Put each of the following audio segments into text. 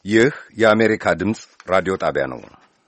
ይህ የአሜሪካ ድምፅ ራዲዮ ጣቢያ ነው።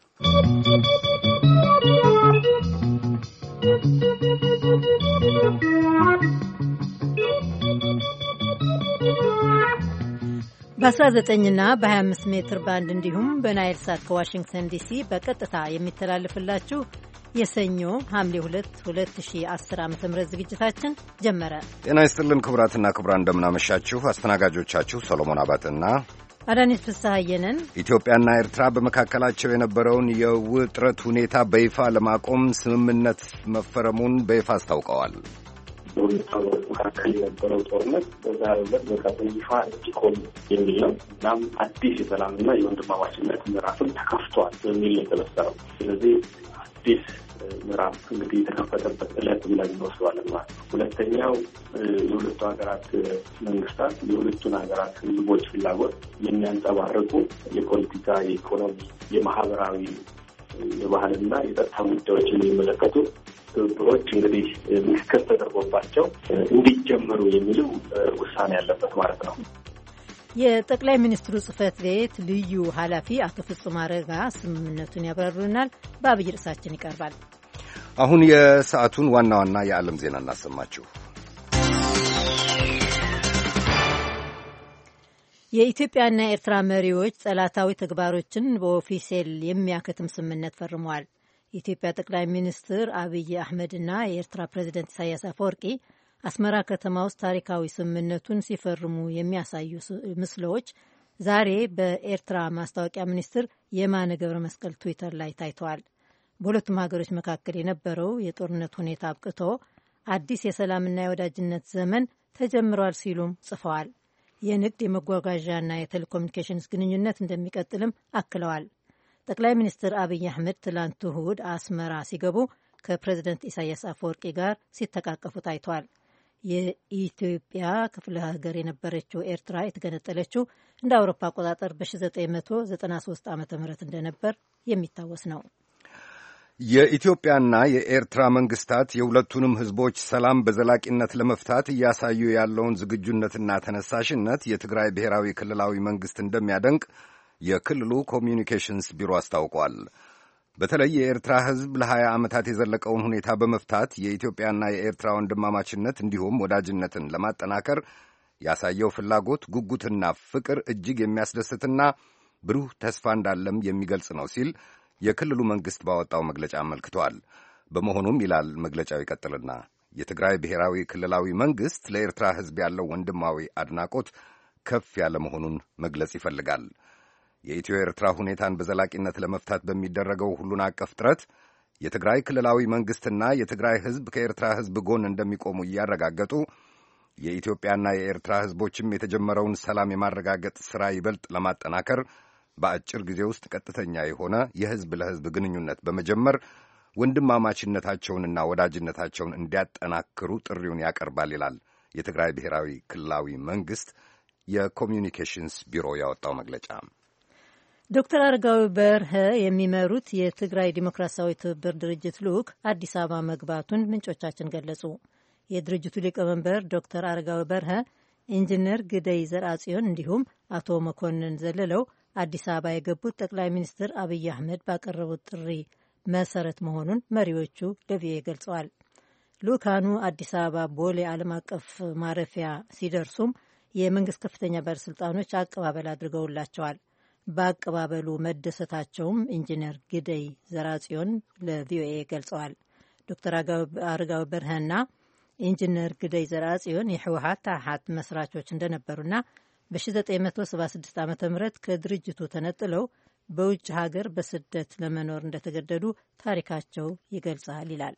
በ19ና በ25 ሜትር ባንድ እንዲሁም በናይል ሳት ከዋሽንግተን ዲሲ በቀጥታ የሚተላለፍላችሁ የሰኞ ሐምሌ 2 2010 ዓ.ም ዝግጅታችን ጀመረ። ጤና ይስጥልን ክቡራትና ክቡራን፣ እንደምናመሻችሁ። አስተናጋጆቻችሁ ሰሎሞን አባተና አዳነች ፍስሐዬ ነን። ኢትዮጵያና ኤርትራ በመካከላቸው የነበረውን የውጥረት ሁኔታ በይፋ ለማቆም ስምምነት መፈረሙን በይፋ አስታውቀዋል። በሁለቱ ሀገሮች መካከል የነበረው ጦርነት በዛሬው ዕለት በቃ በይፋ እንዲቆም የሚል ነው። እናም አዲስ የሰላምና የወንድማማችነት ምዕራፍም ተከፍቷል በሚል የተበሰረው። ስለዚህ አዲስ ምዕራፍ እንግዲህ የተከፈተበት ዕለት ብለን እንወስደዋለን ማለት ነው። ሁለተኛው የሁለቱ ሀገራት መንግስታት የሁለቱን ሀገራት ሕዝቦች ፍላጎት የሚያንጸባርቁ የፖለቲካ፣ የኢኮኖሚ፣ የማህበራዊ፣ የባህልና የጸጥታ ጉዳዮችን የሚመለከቱ ትብብሮች እንግዲህ ምክክር ተደርጎባቸው እንዲጀመሩ የሚለው ውሳኔ ያለበት ማለት ነው። የጠቅላይ ሚኒስትሩ ጽህፈት ቤት ልዩ ኃላፊ አቶ ፍጹም አረጋ ስምምነቱን ያብራሩልናል። በአብይ ርዕሳችን ይቀርባል። አሁን የሰዓቱን ዋና ዋና የዓለም ዜና እናሰማችሁ። የኢትዮጵያና የኤርትራ መሪዎች ጠላታዊ ተግባሮችን በኦፊሴል የሚያከትም ስምምነት ፈርመዋል። የኢትዮጵያ ጠቅላይ ሚኒስትር አብይ አህመድና የኤርትራ ፕሬዚደንት ኢሳያስ አፈወርቂ አስመራ ከተማ ውስጥ ታሪካዊ ስምምነቱን ሲፈርሙ የሚያሳዩ ምስሎች ዛሬ በኤርትራ ማስታወቂያ ሚኒስትር የማነ ገብረ መስቀል ትዊተር ላይ ታይተዋል። በሁለቱም ሀገሮች መካከል የነበረው የጦርነት ሁኔታ አብቅቶ አዲስ የሰላምና የወዳጅነት ዘመን ተጀምሯል ሲሉም ጽፈዋል። የንግድ የመጓጓዣና የቴሌኮሙኒኬሽንስ ግንኙነት እንደሚቀጥልም አክለዋል። ጠቅላይ ሚኒስትር አብይ አህመድ ትላንት እሁድ አስመራ ሲገቡ ከፕሬዚደንት ኢሳያስ አፈወርቂ ጋር ሲተቃቀፉ ታይተዋል። የኢትዮጵያ ክፍለ ሀገር የነበረችው ኤርትራ የተገነጠለችው እንደ አውሮፓ አቆጣጠር በ1993 ዓ.ም እንደነበር የሚታወስ ነው። የኢትዮጵያና የኤርትራ መንግስታት የሁለቱንም ሕዝቦች ሰላም በዘላቂነት ለመፍታት እያሳዩ ያለውን ዝግጁነትና ተነሳሽነት የትግራይ ብሔራዊ ክልላዊ መንግስት እንደሚያደንቅ የክልሉ ኮሚዩኒኬሽንስ ቢሮ አስታውቋል። በተለይ የኤርትራ ሕዝብ ለ20 ዓመታት የዘለቀውን ሁኔታ በመፍታት የኢትዮጵያና የኤርትራ ወንድማማችነት እንዲሁም ወዳጅነትን ለማጠናከር ያሳየው ፍላጎት፣ ጉጉትና ፍቅር እጅግ የሚያስደስትና ብሩህ ተስፋ እንዳለም የሚገልጽ ነው ሲል የክልሉ መንግሥት ባወጣው መግለጫ አመልክቷል። በመሆኑም ይላል መግለጫው ይቀጥልና የትግራይ ብሔራዊ ክልላዊ መንግሥት ለኤርትራ ሕዝብ ያለው ወንድማዊ አድናቆት ከፍ ያለ መሆኑን መግለጽ ይፈልጋል። የኢትዮ ኤርትራ ሁኔታን በዘላቂነት ለመፍታት በሚደረገው ሁሉን አቀፍ ጥረት የትግራይ ክልላዊ መንግሥትና የትግራይ ሕዝብ ከኤርትራ ሕዝብ ጎን እንደሚቆሙ እያረጋገጡ የኢትዮጵያና የኤርትራ ሕዝቦችም የተጀመረውን ሰላም የማረጋገጥ ሥራ ይበልጥ ለማጠናከር በአጭር ጊዜ ውስጥ ቀጥተኛ የሆነ የሕዝብ ለሕዝብ ግንኙነት በመጀመር ወንድማማችነታቸውንና ወዳጅነታቸውን እንዲያጠናክሩ ጥሪውን ያቀርባል ይላል የትግራይ ብሔራዊ ክልላዊ መንግሥት የኮሚዩኒኬሽንስ ቢሮ ያወጣው መግለጫ። ዶክተር አረጋዊ በርሀ የሚመሩት የትግራይ ዲሞክራሲያዊ ትብብር ድርጅት ልዑክ አዲስ አበባ መግባቱን ምንጮቻችን ገለጹ። የድርጅቱ ሊቀመንበር ዶክተር አረጋዊ በርሀ፣ ኢንጂነር ግደይ ዘርአጽዮን እንዲሁም አቶ መኮንን ዘለለው አዲስ አበባ የገቡት ጠቅላይ ሚኒስትር አብይ አህመድ ባቀረቡት ጥሪ መሰረት መሆኑን መሪዎቹ ለቪኦኤ ገልጸዋል። ልዑካኑ አዲስ አበባ ቦሌ ዓለም አቀፍ ማረፊያ ሲደርሱም የመንግስት ከፍተኛ ባለሥልጣኖች አቀባበል አድርገውላቸዋል። በአቀባበሉ መደሰታቸውም ኢንጂነር ግደይ ዘርአጽዮን ለቪኦኤ ገልጸዋል። ዶክተር አረጋዊ በርሀና ኢንጂነር ግደይ ዘርአጽዮን የህወሓት ታሓት መስራቾች እንደነበሩና በ1976 ዓ ም ከድርጅቱ ተነጥለው በውጭ ሀገር በስደት ለመኖር እንደተገደዱ ታሪካቸው ይገልጻል ይላል።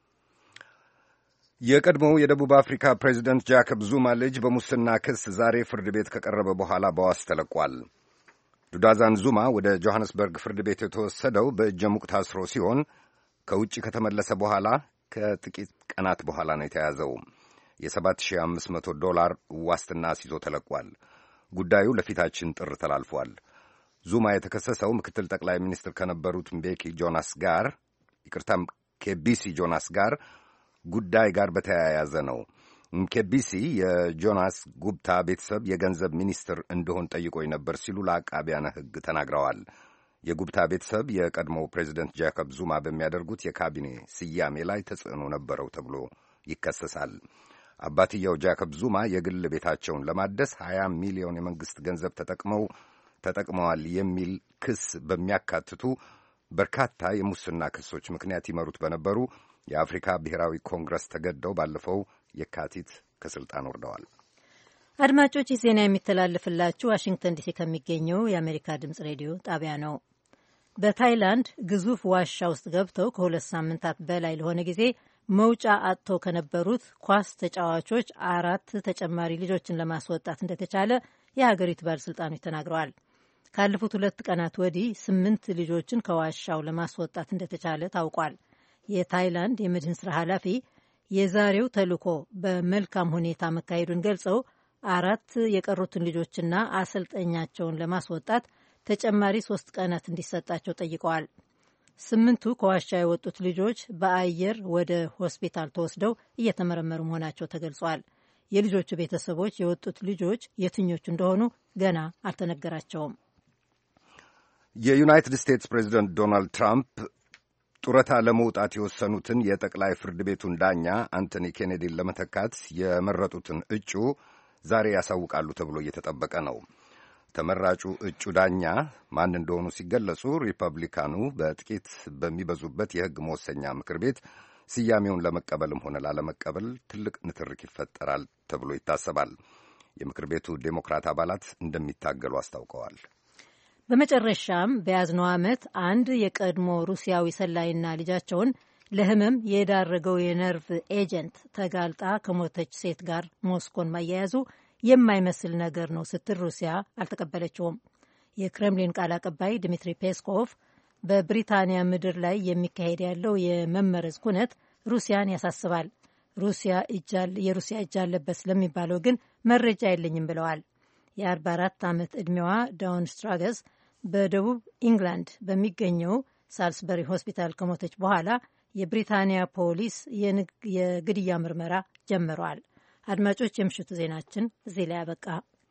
የቀድሞው የደቡብ አፍሪካ ፕሬዚደንት ጃኮብ ዙማ ልጅ በሙስና ክስ ዛሬ ፍርድ ቤት ከቀረበ በኋላ በዋስ ተለቋል። ዱዳዛን ዙማ ወደ ጆሐንስበርግ ፍርድ ቤት የተወሰደው በእጀ ሙቅ ታስሮ ሲሆን ከውጭ ከተመለሰ በኋላ ከጥቂት ቀናት በኋላ ነው የተያዘው። $7,500 ዋስትና አስይዞ ተለቋል። ጉዳዩ ለፊታችን ጥር ተላልፏል። ዙማ የተከሰሰው ምክትል ጠቅላይ ሚኒስትር ከነበሩት ኬቢሲ ጆናስ ጋር ጉዳይ ጋር በተያያዘ ነው። ኬቢሲ የጆናስ ጉብታ ቤተሰብ የገንዘብ ሚኒስትር እንደሆን ጠይቆኝ ነበር ሲሉ ለአቃቢያነ ሕግ ተናግረዋል። የጉብታ ቤተሰብ የቀድሞው ፕሬዚደንት ጃኮብ ዙማ በሚያደርጉት የካቢኔ ስያሜ ላይ ተጽዕኖ ነበረው ተብሎ ይከሰሳል። አባትየው ጃኮብ ዙማ የግል ቤታቸውን ለማደስ 20 ሚሊዮን የመንግሥት ገንዘብ ተጠቅመዋል የሚል ክስ በሚያካትቱ በርካታ የሙስና ክሶች ምክንያት ይመሩት በነበሩ የአፍሪካ ብሔራዊ ኮንግረስ ተገደው ባለፈው የካቲት ከስልጣን ወርደዋል። አድማጮች፣ ይህ ዜና የሚተላለፍላችሁ ዋሽንግተን ዲሲ ከሚገኘው የአሜሪካ ድምፅ ሬዲዮ ጣቢያ ነው። በታይላንድ ግዙፍ ዋሻ ውስጥ ገብተው ከ2 ሳምንታት በላይ ለሆነ ጊዜ መውጫ አጥተው ከነበሩት ኳስ ተጫዋቾች 4 ተጨማሪ ልጆችን ለማስወጣት እንደተቻለ የሀገሪቱ ባለሥልጣኖች ተናግረዋል። ካለፉት 2 ቀናት ወዲህ 8 ልጆችን ከዋሻው ለማስወጣት እንደተቻለ ታውቋል። የታይላንድ የመድህን ስራ ኃላፊ የዛሬው ተልዕኮ በመልካም ሁኔታ መካሄዱን ገልጸው 4 የቀሩትን ልጆችና አሰልጠኛቸውን ለማስወጣት ተጨማሪ 3 ቀናት እንዲሰጣቸው ጠይቀዋል። 8ቱ ከዋሻ የወጡት ልጆች በአየር ወደ ሆስፒታል ተወስደው እየተመረመሩ መሆናቸው ተገልጿል። የልጆቹ ቤተሰቦች የወጡት ልጆች የትኞቹ እንደሆኑ ገና አልተነገራቸውም። የዩናይትድ ስቴትስ ፕሬዚደንት ዶናልድ ትራምፕ ጡረታ ለመውጣት የወሰኑትን የጠቅላይ ፍርድ ቤቱን ዳኛ አንቶኒ ኬኔዲን ለመተካት የመረጡትን እጩ ዛሬ ያሳውቃሉ ተብሎ እየተጠበቀ ነው። ተመራጩ እጩ ዳኛ ማን እንደሆኑ ሲገለጹ ሪፐብሊካኑ በጥቂት በሚበዙበት የሕግ መወሰኛ ምክር ቤት ስያሜውን ለመቀበልም ሆነ ላለመቀበል ትልቅ ንትርክ ይፈጠራል ተብሎ ይታሰባል። የምክር ቤቱ ዴሞክራት አባላት እንደሚታገሉ አስታውቀዋል። በመጨረሻም በያዝነው ዓመት አንድ የቀድሞ ሩሲያዊ ሰላይና ልጃቸውን ለሕመም የዳረገው የነርቭ ኤጀንት ተጋልጣ ከሞተች ሴት ጋር ሞስኮን ማያያዙ የማይመስል ነገር ነው ስትል ሩሲያ አልተቀበለችውም። የክሬምሊን ቃል አቀባይ ድሚትሪ ፔስኮቭ በብሪታንያ ምድር ላይ የሚካሄድ ያለው የመመረዝ ኩነት ሩሲያን ያሳስባል፣ የሩሲያ እጅ አለበት ስለሚባለው ግን መረጃ የለኝም ብለዋል። የ44 ዓመት ዕድሜዋ ዳውን ስትራገስ በደቡብ ኢንግላንድ በሚገኘው ሳልስበሪ ሆስፒታል ከሞተች በኋላ የብሪታንያ ፖሊስ የግድያ ምርመራ ጀምረዋል። አድማጮች፣ የምሽቱ ዜናችን እዚህ ላይ ያበቃ።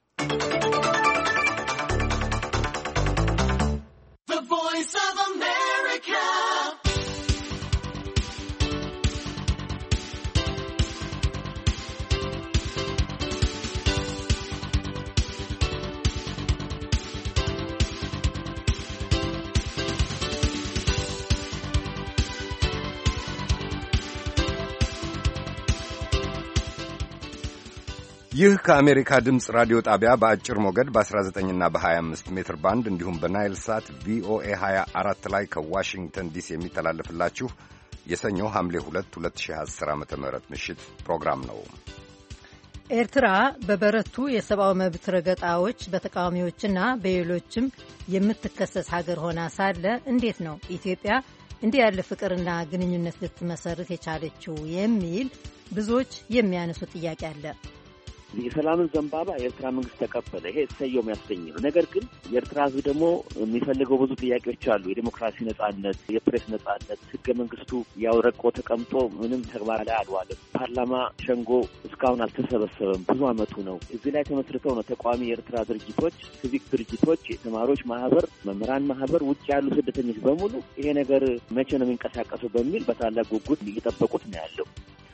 ይህ ከአሜሪካ ድምፅ ራዲዮ ጣቢያ በአጭር ሞገድ በ19ና በ25 ሜትር ባንድ እንዲሁም በናይል ሳት ቪኦኤ 24 ላይ ከዋሽንግተን ዲሲ የሚተላለፍላችሁ የሰኞ ሐምሌ 2 2010 ዓ.ም ምሽት ፕሮግራም ነው። ኤርትራ በበረቱ የሰብአዊ መብት ረገጣዎች በተቃዋሚዎችና በሌሎችም የምትከሰስ ሀገር ሆና ሳለ እንዴት ነው ኢትዮጵያ እንዲህ ያለ ፍቅርና ግንኙነት ልትመሰርት የቻለችው የሚል ብዙዎች የሚያነሱ ጥያቄ አለ። የሰላምን ዘንባባ የኤርትራ መንግስት ተቀበለ። ይሄ እሰየው የሚያሰኝ ነው። ነገር ግን የኤርትራ ሕዝብ ደግሞ የሚፈልገው ብዙ ጥያቄዎች አሉ። የዲሞክራሲ ነጻነት፣ የፕሬስ ነጻነት። ህገ መንግስቱ ያው ረቆ ተቀምጦ ምንም ተግባር ላይ አልዋለም። ፓርላማ ሸንጎ እስካሁን አልተሰበሰበም። ብዙ አመቱ ነው። እዚህ ላይ ተመስርተው ነው ተቃዋሚ የኤርትራ ድርጅቶች፣ ሲቪክ ድርጅቶች፣ የተማሪዎች ማህበር፣ መምህራን ማህበር፣ ውጭ ያሉ ስደተኞች በሙሉ ይሄ ነገር መቼ ነው የሚንቀሳቀሰው በሚል በታላቅ ጉጉት እየጠበቁት ነው ያለው።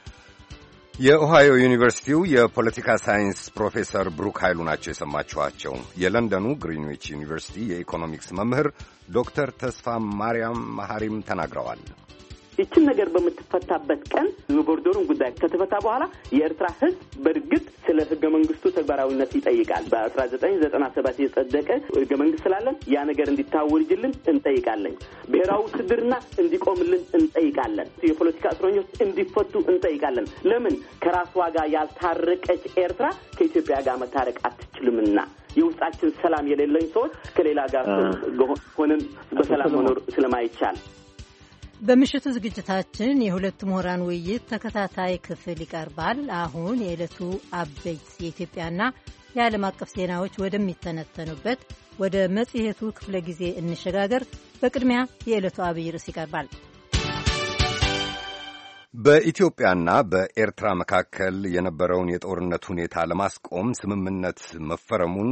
የኦሃዮ ዩኒቨርሲቲው የፖለቲካ ሳይንስ ፕሮፌሰር ብሩክ ኃይሉ ናቸው የሰማችኋቸው። የለንደኑ ግሪንዊች ዩኒቨርሲቲ የኢኮኖሚክስ መምህር ዶክተር ተስፋ ማርያም መሐሪም ተናግረዋል። ይችን ነገር በምትፈታበት ቀን የቦርደሩን ጉዳይ ከተፈታ በኋላ የኤርትራ ህዝብ በእርግጥ ስለ ህገ መንግስቱ ተግባራዊነት ይጠይቃል። በ1997 የጸደቀ ህገ መንግስት ስላለን ያ ነገር እንዲታወጅልን እንጠይቃለን። ብሔራዊ ውትድርና እንዲቆምልን እንጠይቃለን። የፖለቲካ እስረኞች እንዲፈቱ እንጠይቃለን። ለምን ከራሷ ጋር ያልታረቀች ኤርትራ ከኢትዮጵያ ጋር መታረቅ አትችልምና የውስጣችን ሰላም የሌለኝ ሰዎች ከሌላ ጋር ሆነን በሰላም መኖር ስለማይቻል በምሽቱ ዝግጅታችን የሁለቱ ምሁራን ውይይት ተከታታይ ክፍል ይቀርባል። አሁን የዕለቱ አበይት የኢትዮጵያና የዓለም አቀፍ ዜናዎች ወደሚተነተኑበት ወደ መጽሔቱ ክፍለ ጊዜ እንሸጋገር። በቅድሚያ የዕለቱ አብይ ርዕስ ይቀርባል። በኢትዮጵያና በኤርትራ መካከል የነበረውን የጦርነት ሁኔታ ለማስቆም ስምምነት መፈረሙን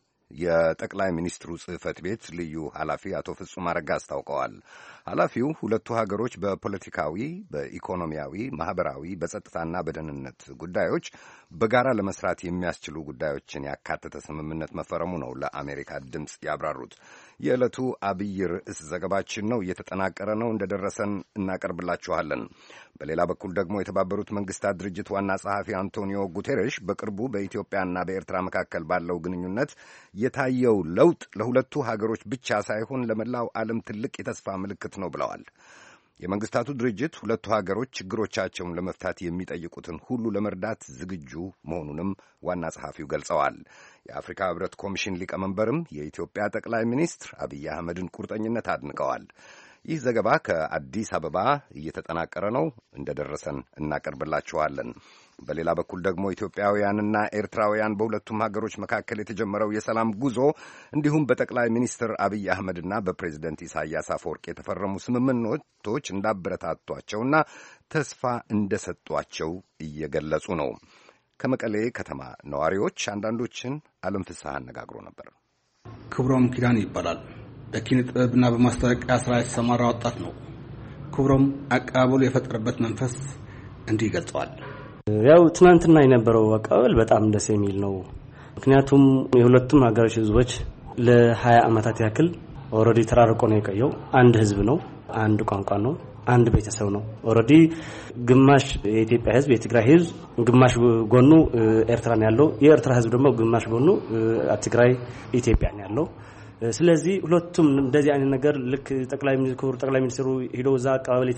የጠቅላይ ሚኒስትሩ ጽሕፈት ቤት ልዩ ኃላፊ አቶ ፍጹም አረጋ አስታውቀዋል። ኃላፊው ሁለቱ ሀገሮች በፖለቲካዊ፣ በኢኮኖሚያዊ፣ ማኅበራዊ፣ በጸጥታና በደህንነት ጉዳዮች በጋራ ለመስራት የሚያስችሉ ጉዳዮችን ያካተተ ስምምነት መፈረሙ ነው ለአሜሪካ ድምፅ ያብራሩት። የዕለቱ አብይ ርዕስ ዘገባችን ነው፣ እየተጠናቀረ ነው፣ እንደደረሰን እናቀርብላችኋለን። በሌላ በኩል ደግሞ የተባበሩት መንግስታት ድርጅት ዋና ጸሐፊ አንቶኒዮ ጉቴሬሽ በቅርቡ በኢትዮጵያና በኤርትራ መካከል ባለው ግንኙነት የታየው ለውጥ ለሁለቱ ሀገሮች ብቻ ሳይሆን ለመላው ዓለም ትልቅ የተስፋ ምልክት ነው ብለዋል። የመንግስታቱ ድርጅት ሁለቱ ሀገሮች ችግሮቻቸውን ለመፍታት የሚጠይቁትን ሁሉ ለመርዳት ዝግጁ መሆኑንም ዋና ጸሐፊው ገልጸዋል። የአፍሪካ ሕብረት ኮሚሽን ሊቀመንበርም የኢትዮጵያ ጠቅላይ ሚኒስትር አብይ አህመድን ቁርጠኝነት አድንቀዋል። ይህ ዘገባ ከአዲስ አበባ እየተጠናቀረ ነው፣ እንደደረሰን እናቀርብላችኋለን። በሌላ በኩል ደግሞ ኢትዮጵያውያንና ኤርትራውያን በሁለቱም ሀገሮች መካከል የተጀመረው የሰላም ጉዞ እንዲሁም በጠቅላይ ሚኒስትር አብይ አህመድና በፕሬዚደንት ኢሳያስ አፈወርቅ የተፈረሙ ስምምነቶች እንዳበረታቷቸውና ተስፋ እንደሰጧቸው እየገለጹ ነው። ከመቀሌ ከተማ ነዋሪዎች አንዳንዶችን ዓለም ፍስሐ አነጋግሮ ነበር። ክብሮም ኪዳን ይባላል። በኪነ ጥበብና በማስታወቂያ ስራ የተሰማራ ወጣት ነው። ክብሮም አቀባበሉ የፈጠረበት መንፈስ እንዲህ ይገልጸዋል። ያው ትናንትና የነበረው አቀባበል በጣም ደስ የሚል ነው። ምክንያቱም የሁለቱም ሀገሮች ህዝቦች ለ20 ዓመታት ያክል ኦሬዲ ተራርቆ ነው የቆየው። አንድ ህዝብ ነው፣ አንድ ቋንቋ ነው፣ አንድ ቤተሰብ ነው። ኦሬዲ ግማሽ የኢትዮጵያ ህዝብ የትግራይ ህዝብ ግማሽ ጎኑ ኤርትራ ነው ያለው፣ የኤርትራ ህዝብ ደግሞ ግማሽ ጎኑ ትግራይ ኢትዮጵያ ነው ያለው። ስለዚህ ሁለቱም እንደዚህ አይነት ነገር ልክ ጠቅላይ ሚኒስትሩ ሄደው እዛ አቀባበል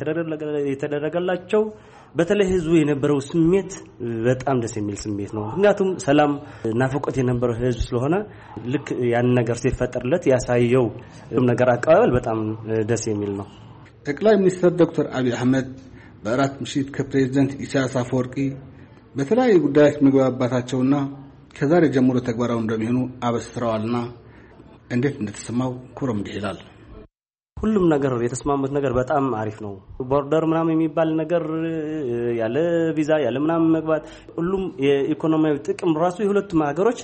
የተደረገላቸው በተለይ ህዝቡ የነበረው ስሜት በጣም ደስ የሚል ስሜት ነው። ምክንያቱም ሰላም ናፍቆት የነበረው ህዝብ ስለሆነ ልክ ያን ነገር ሲፈጠርለት ያሳየው ነገር አቀባበል በጣም ደስ የሚል ነው። ጠቅላይ ሚኒስትር ዶክተር አብይ አህመድ በአራት ምሽት ከፕሬዝዳንት ኢሳያስ አፈወርቂ በተለያዩ ጉዳዮች መግባባታቸውና ከዛሬ ጀምሮ ተግባራዊ እንደሚሆኑ አበስረዋልና እንዴት እንደተሰማው ክብሮም እንዲህ ይላል። ሁሉም ነገር የተስማሙት ነገር በጣም አሪፍ ነው። ቦርደር ምናምን የሚባል ነገር ያለ ቪዛ ያለ ምናምን መግባት ሁሉም የኢኮኖሚያዊ ጥቅም ራሱ የሁለቱም ሀገሮች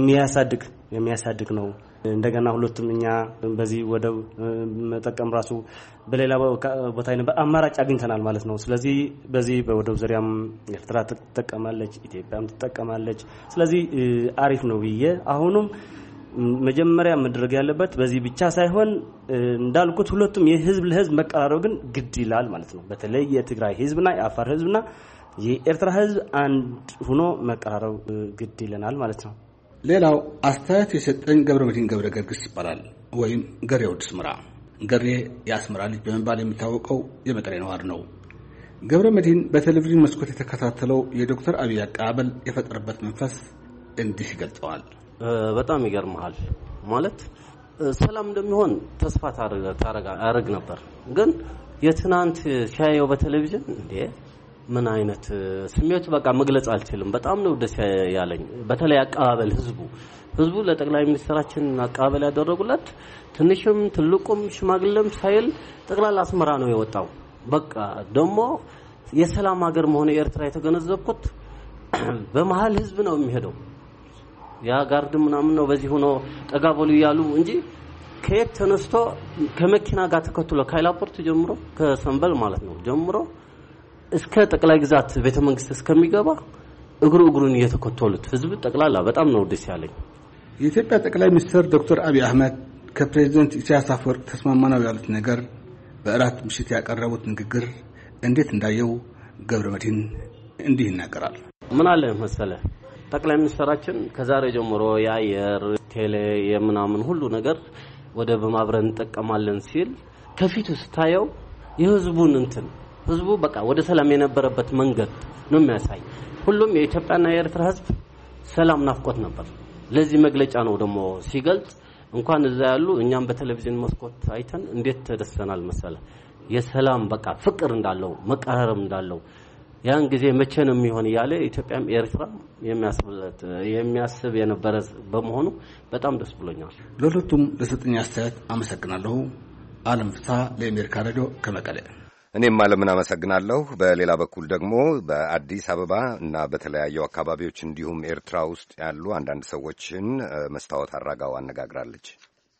የሚያሳድግ ነው። እንደገና ሁለቱም እኛ በዚህ ወደብ መጠቀም ራሱ በሌላ ቦታ አማራጭ አግኝተናል ማለት ነው። ስለዚህ በዚህ በወደብ ዙሪያም ኤርትራ ትጠቀማለች፣ ኢትዮጵያም ትጠቀማለች። ስለዚህ አሪፍ ነው ብዬ አሁንም መጀመሪያ መድረግ ያለበት በዚህ ብቻ ሳይሆን እንዳልኩት ሁለቱም የህዝብ ለህዝብ መቀራረብ ግን ግድ ይላል ማለት ነው። በተለይ የትግራይ ህዝብና የአፋር ህዝብና የኤርትራ ህዝብ አንድ ሆኖ መቀራረብ ግድ ይለናል ማለት ነው። ሌላው አስተያየት የሰጠኝ ገብረመድህን ገብረ ገርግስ ይባላል ወይም ገሬ ወድስምራ። ገሬ የአስመራ ልጅ በመባል የሚታወቀው የመቀሌ ነዋሪ ነው። ገብረመድህን በቴሌቪዥን መስኮት የተከታተለው የዶክተር አብይ አቀባበል የፈጠረበት መንፈስ እንዲህ ይገልጸዋል። በጣም ይገርማል። ማለት ሰላም እንደሚሆን ተስፋ ታረግ ነበር። ግን የትናንት ሲያየው በቴሌቪዥን እንዴ ምን አይነት ስሜቱ በቃ መግለጽ አልችልም። በጣም ነው ደስ ያለኝ። በተለይ አቀባበል ህዝቡ ለጠቅላይ ሚኒስትራችን አቀባበል ያደረጉለት ትንሽም ትልቁም ሽማግሌም ሳይል ጠቅላላ አስመራ ነው የወጣው። በቃ ደግሞ የሰላም ሀገር መሆኑ ኤርትራ የተገነዘብኩት በመሃል ህዝብ ነው የሚሄደው። ያ ጋርድ ምናምን ነው በዚህ ሆኖ ጠጋበሉ ያሉ እንጂ ከየት ተነስቶ ከመኪና ጋር ተከትሎ ከአይላፖርት ጀምሮ ከሰንበል ማለት ነው ጀምሮ እስከ ጠቅላይ ግዛት ቤተ መንግስት እስከሚገባ እግሩን እየተከተሉት ህዝብ ጠቅላላ በጣም ነው ደስ ያለኝ። የኢትዮጵያ ጠቅላይ ሚኒስትር ዶክተር አብይ አህመድ ከፕሬዝዳንት ኢሳያስ አፈወርቂ ተስማማናው ያሉት ነገር በአራት ምሽት ያቀረቡት ንግግር እንዴት እንዳየው ገብረመድህን እንዲህ ይናገራል። ምን አለ መሰለህ ጠቅላይ ሚኒስትራችን ከዛሬ ጀምሮ የአየር ቴሌ የምናምን ሁሉ ነገር ወደ በማብረን እንጠቀማለን ሲል ከፊቱ ስታየው የህዝቡን ህዝቡ በቃ ወደ ሰላም የነበረበት መንገድ ነው የሚያሳይ። ሁሉም የኢትዮጵያና የኤርትራ ህዝብ ሰላም ናፍቆት ነበር። ለዚህ መግለጫ ነው ደግሞ ሲገልጽ እንኳን እዛ ያሉ እኛም በቴሌቪዥን መስኮት አይተን እንዴት ተደስተናል መሰለ። የሰላም በቃ ፍቅር እንዳለው መቀራረብ እንዳለው ያን ጊዜ መቼ ነው የሚሆን ያለ ኢትዮጵያም ኤርትራም የሚያስብ የነበረ በመሆኑ በጣም ደስ ብሎኛል። ለሁለቱም ለሰጠኝ አስተያየት አመሰግናለሁ። ዓለም ፍስሐ ለአሜሪካ ሬዲዮ ከመቀሌ እኔም ማለምን አመሰግናለሁ። በሌላ በኩል ደግሞ በአዲስ አበባ እና በተለያዩ አካባቢዎች እንዲሁም ኤርትራ ውስጥ ያሉ አንዳንድ ሰዎችን መስታወት አራጋው አነጋግራለች።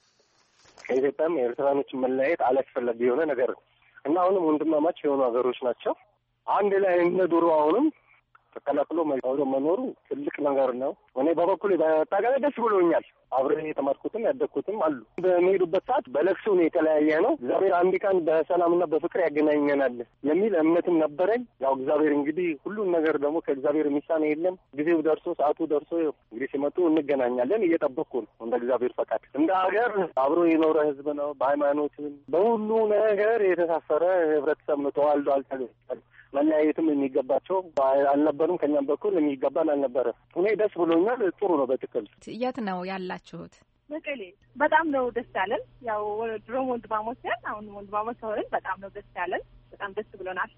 ከኢትዮጵያም የኤርትራኖች መለያየት አላስፈላጊ የሆነ ነገር ነው እና አሁንም ወንድማማች የሆኑ ሀገሮች ናቸው። አንድ ላይ እንደ ድሮ አሁንም ተቀላቅሎ መኖሩ ትልቅ ነገር ነው። እኔ በበኩሌ በአጠቃላይ ደስ ብሎኛል። አብሬ የተማርኩትም ያደግኩትም አሉ። በሚሄዱበት ሰዓት በለቅሶ ነው የተለያየ ነው። እግዚአብሔር አንድ ቀን በሰላምና በፍቅር ያገናኘናል የሚል እምነትም ነበረኝ። ያው እግዚአብሔር እንግዲህ ሁሉን ነገር ደግሞ ከእግዚአብሔር የሚሳን የለም። ጊዜው ደርሶ ሰዓቱ ደርሶ እንግዲህ ሲመጡ እንገናኛለን። እየጠበቅኩ ነው እንደ እግዚአብሔር ፈቃድ። እንደ ሀገር አብሮ የኖረ ህዝብ ነው። በሃይማኖትም በሁሉ ነገር የተሳሰረ ህብረተሰብ ነው። ተዋልዶ አልተገናኘም። መለያየትም የሚገባቸው አልነበሩም። ከኛም በኩል የሚገባን አልነበረ። እኔ ደስ ብሎኛል። ጥሩ ነው። በትክክል የት ነው ያላችሁት? መቀሌ። በጣም ነው ደስ ያለን። ያው ድሮም ወንድማሞች ነን፣ አሁን ወንድማሞች ሆነን በጣም ነው ደስ ያለን። በጣም ደስ ብሎናል።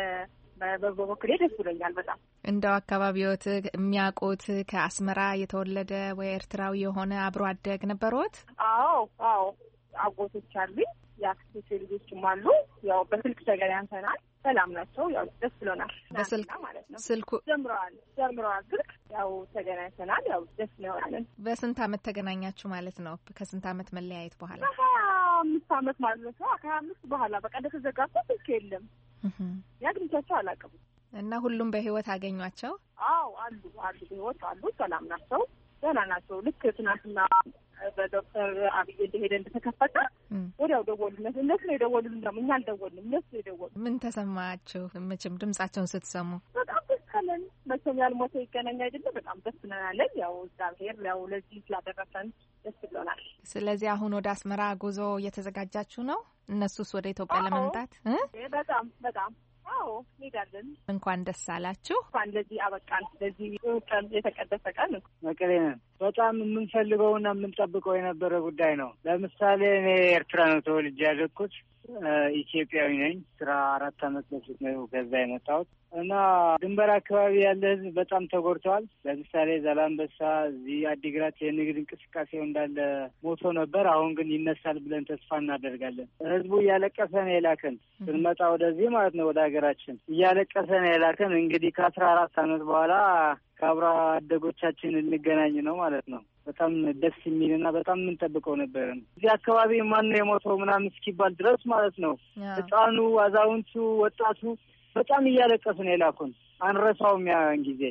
በበኩሌ ደስ ብሎኛል በጣም። እንደው አካባቢዎት የሚያውቁት ከአስመራ የተወለደ ወይ ኤርትራዊ የሆነ አብሮ አደግ ነበሮት? አዎ አጎቶች አሉኝ። የአክስቶቼ ልጆችም አሉ። ያው በስልክ ተገናኝተናል። ሰላም ናቸው። ያው ደስ ብሎናል። በስልክ ማለት ነው። ስልኩ ጀምረዋል ስልክ ያው ተገናኝተናል። ያው ደስ ነው ያለን። በስንት አመት ተገናኛችሁ ማለት ነው? ከስንት አመት መለያየት በኋላ? 25 አመት ማለት ነው። 25 በኋላ በቃ እንደተዘጋጀ ስልክ የለም። ያግኝቻቸው አላውቅም። እና ሁሉም በህይወት አገኟቸው? አዎ አሉ በህይወት አሉ። ሰላም ናቸው። ደህና ናቸው። ልክ ትናንትና በዶክተር አብይ እንደሄደ እንደተከፈተ ወዲያው ደወሉለት። እነሱ ነው የደወሉልን። ደግሞ እኛ አልደወልንም፣ እነሱ የደወሉ። ምን ተሰማችሁ? መቼም ድምጻቸውን ስትሰሙ በጣም ደስ አለን። መቼም ያልሞተ ይገናኝ አይደለም። በጣም ደስ ብሎናል። ያው እግዚአብሔር ያው ለዚህ ስላደረሰን ደስ ብሎናል። ስለዚህ አሁን ወደ አስመራ ጉዞ እየተዘጋጃችሁ ነው? እነሱስ ወደ ኢትዮጵያ ለመምጣት? በጣም አዎ እንሄዳለን። እንኳን ደስ አላችሁ። እንኳን ለዚህ አበቃን። ለዚህ ቀን የተቀደሰ ቀን መቀሌ ነን። በጣም የምንፈልገውና የምንጠብቀው የነበረ ጉዳይ ነው። ለምሳሌ እኔ ኤርትራ ነው ተወልጄ ያደግኩት። ኢትዮጵያዊ ነኝ። 14 አመት በፊት ነው ከዛ የመጣሁት እና ድንበር አካባቢ ያለ ህዝብ በጣም ተጎድተዋል። ለምሳሌ ዛላምበሳ፣ እዚህ አዲግራት የንግድ እንቅስቃሴው እንዳለ ሞቶ ነበር። አሁን ግን ይነሳል ብለን ተስፋ እናደርጋለን። ህዝቡ እያለቀሰ ነው የላከን። ስንመጣ ወደዚህ ማለት ነው ወደ ሀገራችን እያለቀሰ ነው የላከን። እንግዲህ ከ14 አመት በኋላ ከአብረ አደጎቻችን እንገናኝ ነው ማለት ነው። በጣም ደስ የሚልና በጣም የምንጠብቀው ነበር። እዚህ አካባቢ ማን ነው የሞተው ምናምን እስኪባል ድረስ ማለት ነው ህፃኑ፣ አዛውንቱ፣ ወጣቱ በጣም እያለቀሱ ነው የላኩን። አንረሳውም። ያን ጊዜ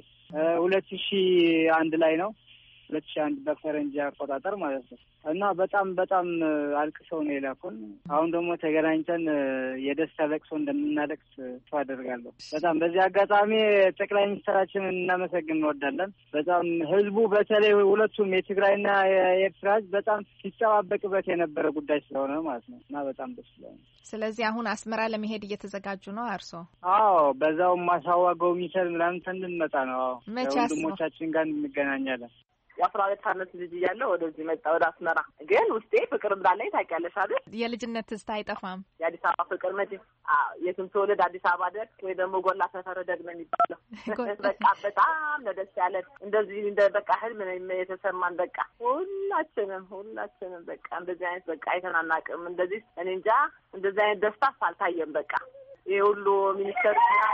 2001 ላይ ነው 2001 በፈረንጅ አቆጣጠር ማለት ነው። እና በጣም አልቅሰው ነው የላኩን። አሁን ደግሞ ተገናኝተን የደስታ ለቅሶ እንደምናለቅስ ተስፋ አደርጋለሁ። በጣም በዚህ አጋጣሚ ጠቅላይ ሚኒስትራችንን እናመሰግን እንወዳለን። በጣም ህዝቡ በተለይ ሁለቱም የትግራይና የኤርትራ ህዝብ በጣም ሲጠባበቅበት የነበረ ጉዳይ ስለሆነ ማለት ነው እና በጣም ደስ ይላል። ስለዚህ አሁን አስመራ ለመሄድ እየተዘጋጁ ነው አርሶ? አዎ በዛው ማሳዋ ጎብኝተን ምናምን እንድንመጣ ነው። ወንድሞቻችን ጋር እንገናኛለን። የ12 አመት ልጅ እያለሁ ወደዚህ መጣ ወደ አስመራ። ግን ውስጤ ፍቅር እንዳለኝ ታውቂያለሽ አይደል? የልጅነት ትዝታ አይጠፋም። የአዲስ አበባ ፍቅር መቼም የትም ተወለድ አዲስ አበባ ደግ ወይ ደግሞ ጎላ ሰፈር ደግ ነው የሚባለው። በቃ በጣም ነው ደስ ያለን። እንደዚህ እንደ በቃ ህልም ነው የተሰማን። በቃ ሁላችንም በቃ እንደዚህ አይነት በቃ አይተናናቅም። እንደዚህ እኔ እንጃ እንደዚህ አይነት ደስታ አልታየም። በቃ ይሄ ሁሉ ሚኒስተር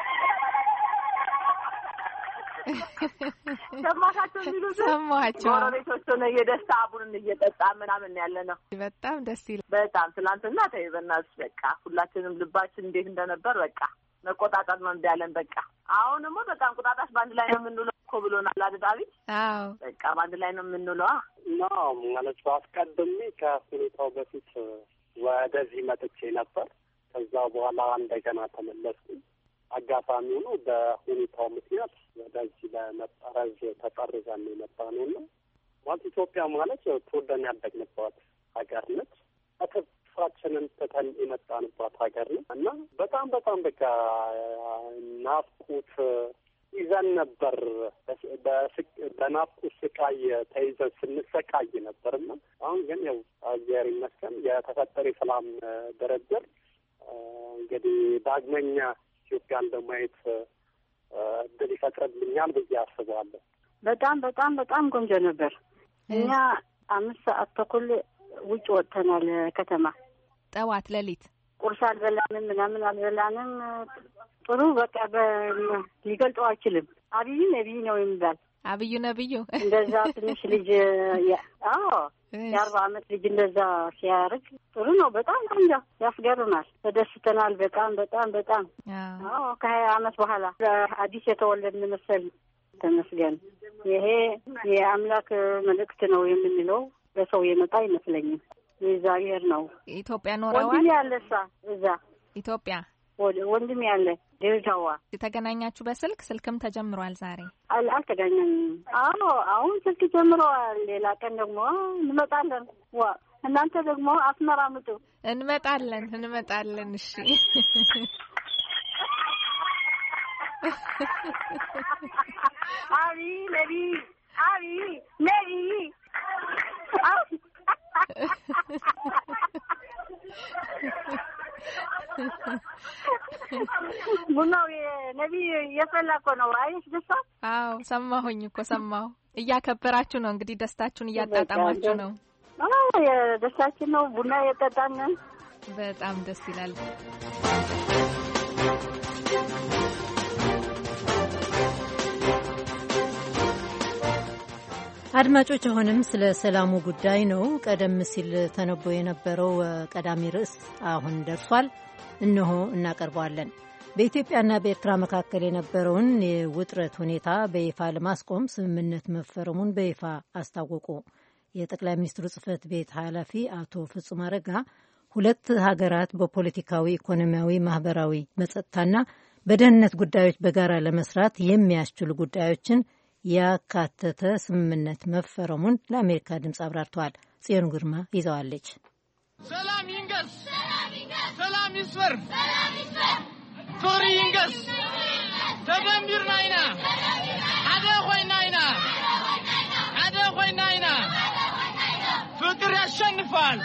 ሰማታቸው የሚሉ ሰማቸው ጎረቤቶች ነው የደስታ አቡን እየጠጣ ምናምን ያለ ነው። በጣም ደስ ይላል። በጣም ትናንትና ተይበናል። በቃ ሁላችንም ልባችን እንዴት እንደነበር በቃ መቆጣጠር ነው እንዳለን። በቃ አሁንማ በጣም ቁጣጣሽ ባንድ ላይ ነው የምንውለው እኮ ብሎናል አዳዳቢ። አዎ በቃ ባንድ ላይ ነው የምንውለው። ነው ማለት አስቀድሜ ከሁኔታው በፊት ወደዚህ መጥቼ ነበር። ከዛ በኋላ እንደገና ተመለስኩ። አጋጣሚ ሆኖ በሁኔታው ምክንያት ወደዚህ ለመጠረዝ ተጠርዘን የመጣ ነው እና ማለት ኢትዮጵያ ማለት ተወደን ያደግንባት ሀገር ነች። ተስፋችንን ትተን የመጣንባት ሀገር ነች እና በጣም በቃ ናፍቆት ይዘን ነበር። በናፍቆት ስቃይ ተይዘን ስንሰቃይ ነበርና አሁን ግን ያው አየር ይመስገን የተፈጠረ የሰላም ድርድር እንግዲህ ዳግመኛ ኢትዮጵያን ለማየት እድል ይፈጥርልኛል ብዬ አስባለሁ። በጣም ቆንጆ ነበር። እኛ 5 ሰዓት ተኩል ውጭ ወጥተናል ከተማ። ጠዋት ሌሊት ቁርስ አልበላንም ምናምን አልበላንም። ጥሩ በቃ ሊገልጠው አይችልም። አብይ ነብይ ነው የሚባል አብዩ ነብዩ እንደዛ ትንሽ ልጅ የ40 ዓመት ልጅ እንደዛ ሲያርግ ጥሩ ነው። በጣም ቆንጆ ያስገርማል። ተደስተናል። በጣም በጣም በጣም ከ20 ዓመት በኋላ አዲስ የተወለድን መሰል። ተመስገን። ይሄ የአምላክ መልእክት ነው የምንለው በሰው የመጣ አይመስለኝም። የእግዚአብሔር ነው። ኢትዮጵያ ኖረዋል። ወንድም ያለሳ እዛ ኢትዮጵያ ወንድም ያለ ደርጃዋ የተገናኛችሁ በስልክ ስልክም ተጀምሯል። ዛሬ አልተገናኘንም። አሁን ስልክ ጀምሯል። ሌላ ቀን ደግሞ እንመጣለን። እናንተ ደግሞ አስመራ ምጡ። እንመጣለን። እሺ አቢ ነቢ ቡናው ነቢይ የፈላ እኮ ነው። አይሽ ደስታ? አዎ ሰማሁኝ እኮ ሰማሁ። እያከበራችሁ ነው እንግዲህ፣ ደስታችሁን እያጣጣማችሁ ነው። የደስታችን ነው። ቡና የጠጣን በጣም ደስ ይላል። አድማጮች አሁንም ስለ ሰላሙ ጉዳይ ነው። ቀደም ሲል ተነቦ የነበረው ቀዳሚ ርዕስ አሁን ደርሷል። እነሆ እናቀርበዋለን። በኢትዮጵያና በኤርትራ መካከል የነበረውን የውጥረት ሁኔታ በይፋ ለማስቆም ስምምነት መፈረሙን በይፋ አስታወቁ። የጠቅላይ ሚኒስትሩ ጽህፈት ቤት ኃላፊ አቶ ፍጹም አረጋ ሁለት ሀገራት በፖለቲካዊ፣ ኢኮኖሚያዊ፣ ማህበራዊ፣ በጸጥታና በደህንነት ጉዳዮች በጋራ ለመስራት የሚያስችሉ ጉዳዮችን ያካተተ ስምምነት መፈረሙን ለአሜሪካ ድምፅ አብራርተዋል። ጽዮን ግርማ ይዘዋለች። ሰላም ይንገስ፣ ሰላም ይስፈር፣ ፍቅሪ ይንገስ፣ ተደምቢርና ኢና ሓደ ኮይና ፍቅር ያሸንፋል፣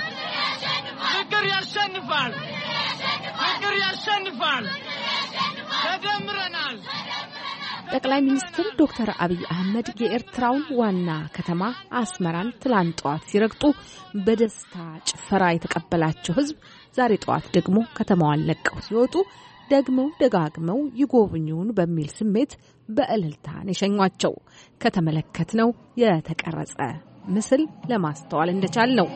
ተደምረናል። ጠቅላይ ሚኒስትር ዶክተር አብይ አህመድ የኤርትራውን ዋና ከተማ አስመራን ትላንት ጠዋት ሲረግጡ በደስታ ጭፈራ የተቀበላቸው ሕዝብ ዛሬ ጠዋት ደግሞ ከተማዋን ለቀው ሲወጡ ደጋግመው ይጎብኙን በሚል ስሜት በእልልታን የሸኟቸው ከተመለከትነው የተቀረጸ ምስል ለማስተዋል እንደቻል ነው።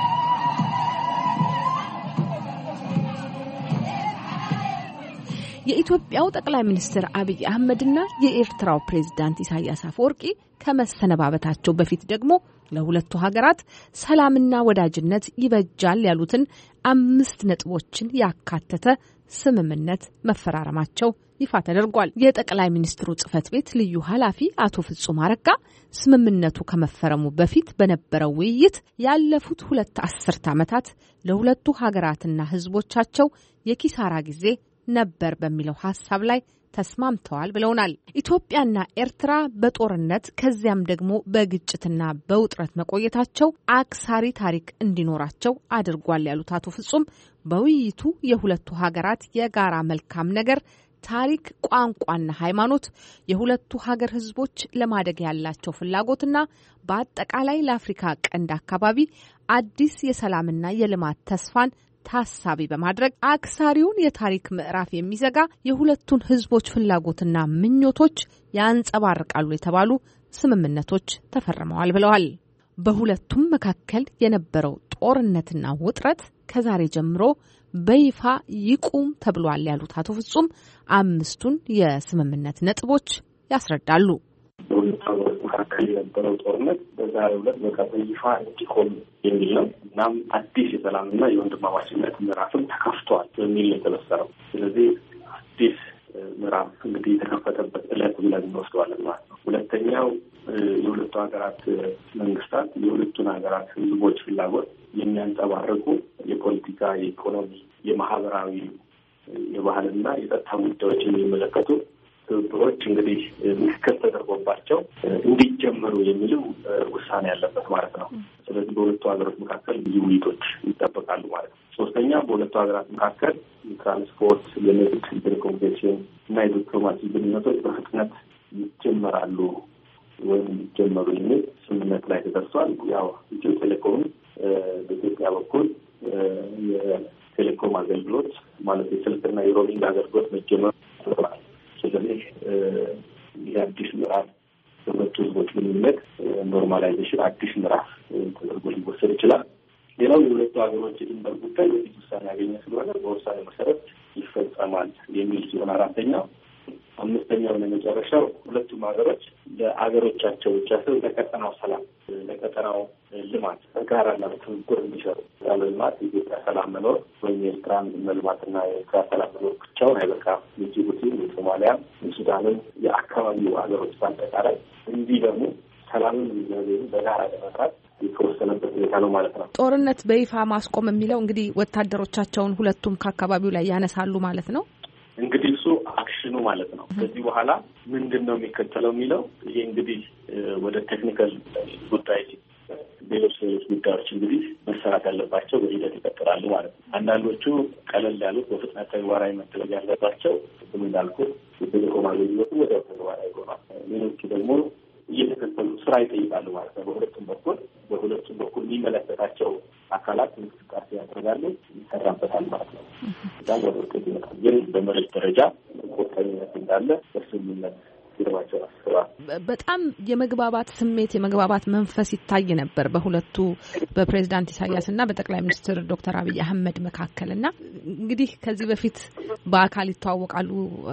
የኢትዮጵያው ጠቅላይ ሚኒስትር አብይ አህመድና የኤርትራው ፕሬዝዳንት ኢሳያስ አፈወርቂ ከመሰነባበታቸው በፊት ደግሞ ለሁለቱ ሀገራት ሰላምና ወዳጅነት ይበጃል ያሉትን 5 ነጥቦችን ያካተተ ስምምነት መፈራረማቸው ይፋ ተደርጓል። የጠቅላይ ሚኒስትሩ ጽህፈት ቤት ልዩ ኃላፊ አቶ ፍጹም አረጋ ስምምነቱ ከመፈረሙ በፊት በነበረው ውይይት ያለፉት 2 አስርት ዓመታት ለሁለቱ ሀገራትና ህዝቦቻቸው የኪሳራ ጊዜ ነበር በሚለው ሐሳብ ላይ ተስማምተዋል ብለውናል። ኢትዮጵያና ኤርትራ በጦርነት ከዚያም ደግሞ በግጭትና በውጥረት መቆየታቸው አክሳሪ ታሪክ እንዲኖራቸው አድርጓል ያሉት አቶ ፍጹም በውይይቱ የሁለቱ ሀገራት የጋራ መልካም ነገር፣ ታሪክ፣ ቋንቋና ሃይማኖት፣ የሁለቱ ሀገር ህዝቦች ለማደግ ያላቸው ፍላጎትና በአጠቃላይ ለአፍሪካ ቀንድ አካባቢ አዲስ የሰላምና የልማት ተስፋን ታሳቢ በማድረግ አክሳሪውን የታሪክ ምዕራፍ የሚዘጋ የሁለቱን ህዝቦች ፍላጎትና ምኞቶች ያንጸባርቃሉ የተባሉ ስምምነቶች ተፈርመዋል ብለዋል። በሁለቱም መካከል የነበረው ጦርነትና ውጥረት ከዛሬ ጀምሮ በይፋ ይቁም ተብሏል ያሉት አቶ ፍጹም 5ቱን የስምምነት ነጥቦች ያስረዳሉ። በሁለቱ ሀገሮች መካከል የነበረው ጦርነት በዛሬው ዕለት በቃ በይፋ እንዲቆም የሚል ነው። እናም አዲስ የሰላምና የወንድማማችነት ምዕራፍም ተከፍቷል በሚል ነው የተበሰረው። ስለዚህ አዲስ ምዕራፍ እንግዲህ የተከፈተበት ዕለት ብለን እንወስደዋለን ማለት ነው። ሁለተኛው የሁለቱ ሀገራት መንግስታት የሁለቱን ሀገራት ህዝቦች ፍላጎት የሚያንጸባርቁ የፖለቲካ፣ የኢኮኖሚ፣ የማህበራዊ፣ የባህልና የጸጥታ ጉዳዮችን የሚመለከቱ ትብብሮች እንግዲህ ምክክር ተደርጎባቸው እንዲጀመሩ የሚለው ውሳኔ ያለበት ማለት ነው። ስለዚህ በሁለቱ ሀገሮች መካከል ብዙ ውይይቶች ይጠበቃሉ ማለት ነው። ሶስተኛ በሁለቱ ሀገራት መካከል የትራንስፖርት፣ የንግድ፣ የቴሌኮሙኒኬሽን እና የዲፕሎማሲ ግንኙነቶች በፍጥነት ይጀመራሉ ወይም ይጀመሩ የሚል ስምምነት ላይ ተደርሷል። ያው ኢትዮ ቴሌኮም በኢትዮጵያ በኩል የቴሌኮም አገልግሎት ማለት የስልክና የሮሚንግ አገልግሎት መጀመር ተብሏል። ስለዚህ ይህ አዲስ ምዕራፍ በሁለቱ ህዝቦች ግንኙነት ኖርማላይዜሽን አዲስ ምዕራፍ ተደርጎ ሊወሰድ ይችላል። ሌላው የሁለቱ ሀገሮች የድንበር ጉዳይ በፊት ውሳኔ ያገኘ ስለሆነ በውሳኔ መሰረት ይፈጸማል የሚል ሲሆን አራተኛው አምስተኛው ለመጨረሻው ሁለቱም ሀገሮች ለአገሮቻቸው ብቻ ሳይሆን ለቀጠናው ሰላም፣ ለቀጠናው ልማት በጋራና በትብብር እንዲሰሩ ልማት የኢትዮጵያ ሰላም መኖር ወይም የኤርትራን መልማትና የኤርትራ ሰላም መኖር ብቻውን አይበቃም። የጅቡቲን፣ የሶማሊያም፣ የሱዳንን የአካባቢው ሀገሮች በአጠቃላይ እንዲህ ደግሞ ሰላምን የሚያገኙ በጋራ ለመስራት የተወሰነበት ሁኔታ ነው ማለት ነው። ጦርነት በይፋ ማስቆም የሚለው እንግዲህ ወታደሮቻቸውን ሁለቱም ከአካባቢው ላይ ያነሳሉ ማለት ነው። እንግዲህ እሱ አክሽኑ ማለት ነው። ከዚህ በኋላ ምንድን ነው የሚከተለው የሚለው ይሄ እንግዲህ ወደ ቴክኒካል ጉዳይ ሌሎች ጉዳዮች እንግዲህ መሰራት ያለባቸው በሂደት ይቀጥላሉ ማለት ነው። አንዳንዶቹ ቀለል ያሉት በፍጥነት ተግባራዊ መደረግ ያለባቸው እንዳልኩት የቴሌኮም አገልግሎቱ ወደ ተግባራዊ ሆኗል። ሌሎቹ ደግሞ እየተከተሉ ስራ ይጠይቃሉ ማለት ነው። በሁለቱም በኩል የሚመለከታቸው አካላት እንቅስቃሴ ያደርጋሉ፣ ይሰራበታል ማለት ነው። እዛም ወደ ውጤት ይመጣል። ግን በመሬት ደረጃ ቁርጠኝነት እንዳለ በስምምነት ፊርማቸውን አስረዋል። በጣም የመግባባት ስሜት የመግባባት መንፈስ ይታይ ነበር በሁለቱ በፕሬዝዳንት ኢሳያስ እና በጠቅላይ ሚኒስትር ዶክተር አብይ አህመድ መካከል እና እንግዲህ ከዚህ በፊት በአካል ይተዋወቃሉ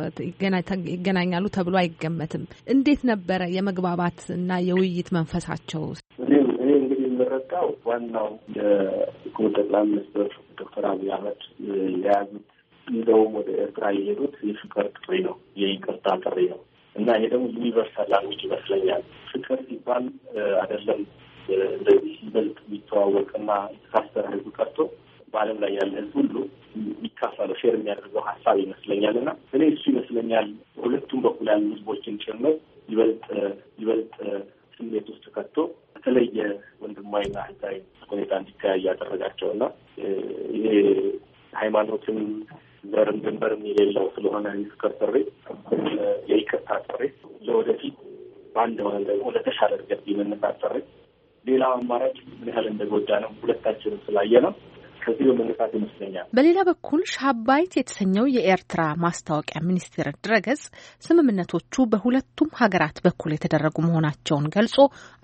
ይገናኛሉ ተብሎ አይገመትም። እንዴት ነበረ የመግባባት እና የውይይት መንፈሳቸው? እኔ እንግዲህ የምረዳው ዋናው የክቡር ጠቅላይ ሚኒስትር ዶክተር አብይ አህመድ የያዙት እንደውም ወደ ኤርትራ የሄዱት የፍቅር ጥሪ ነው፣ የይቅርታ ጥሪ ነው እና ይሄ ደግሞ ዩኒቨርሳል ላንጉጅ ይመስለኛል። ፍቅር ሲባል አይደለም እንደዚህ ይበልጥ የሚተዋወቅና የተሳሰረ ህዝብ ቀርቶ በዓለም ላይ ያለ ህዝብ ሁሉ የሚካፈለው ሼር የሚያደርገው ሀሳብ ይመስለኛል እና እኔ እሱ ይመስለኛል ሁለቱም በኩል ያሉ ህዝቦችን ጭምር ይበልጥ ስሜት ውስጥ ከቶ በተለየ ወንድማዊና ህዝባዊ ሁኔታ እንዲተያይ ያደረጋቸው እና ይሄ ሃይማኖትም ዘርም ድንበርም የሌለው ስለሆነ የፍቅር ጥሪ የይቅርታ ጥሪ ለወደፊት በአንድ ሆነ ደግሞ ለተሻለ እድገት የመነሳት ጥሪ ሌላ አማራጭ ምን ያህል እንደጎዳ ነው ሁለታችንም ስላየ ነው ከዚህ በመነሳት ይመስለኛል። በሌላ በኩል ሻባይት የተሰኘው የኤርትራ ማስታወቂያ ሚኒስቴር ድረገጽ ስምምነቶቹ በሁለቱም ሀገራት በኩል የተደረጉ መሆናቸውን ገልጾ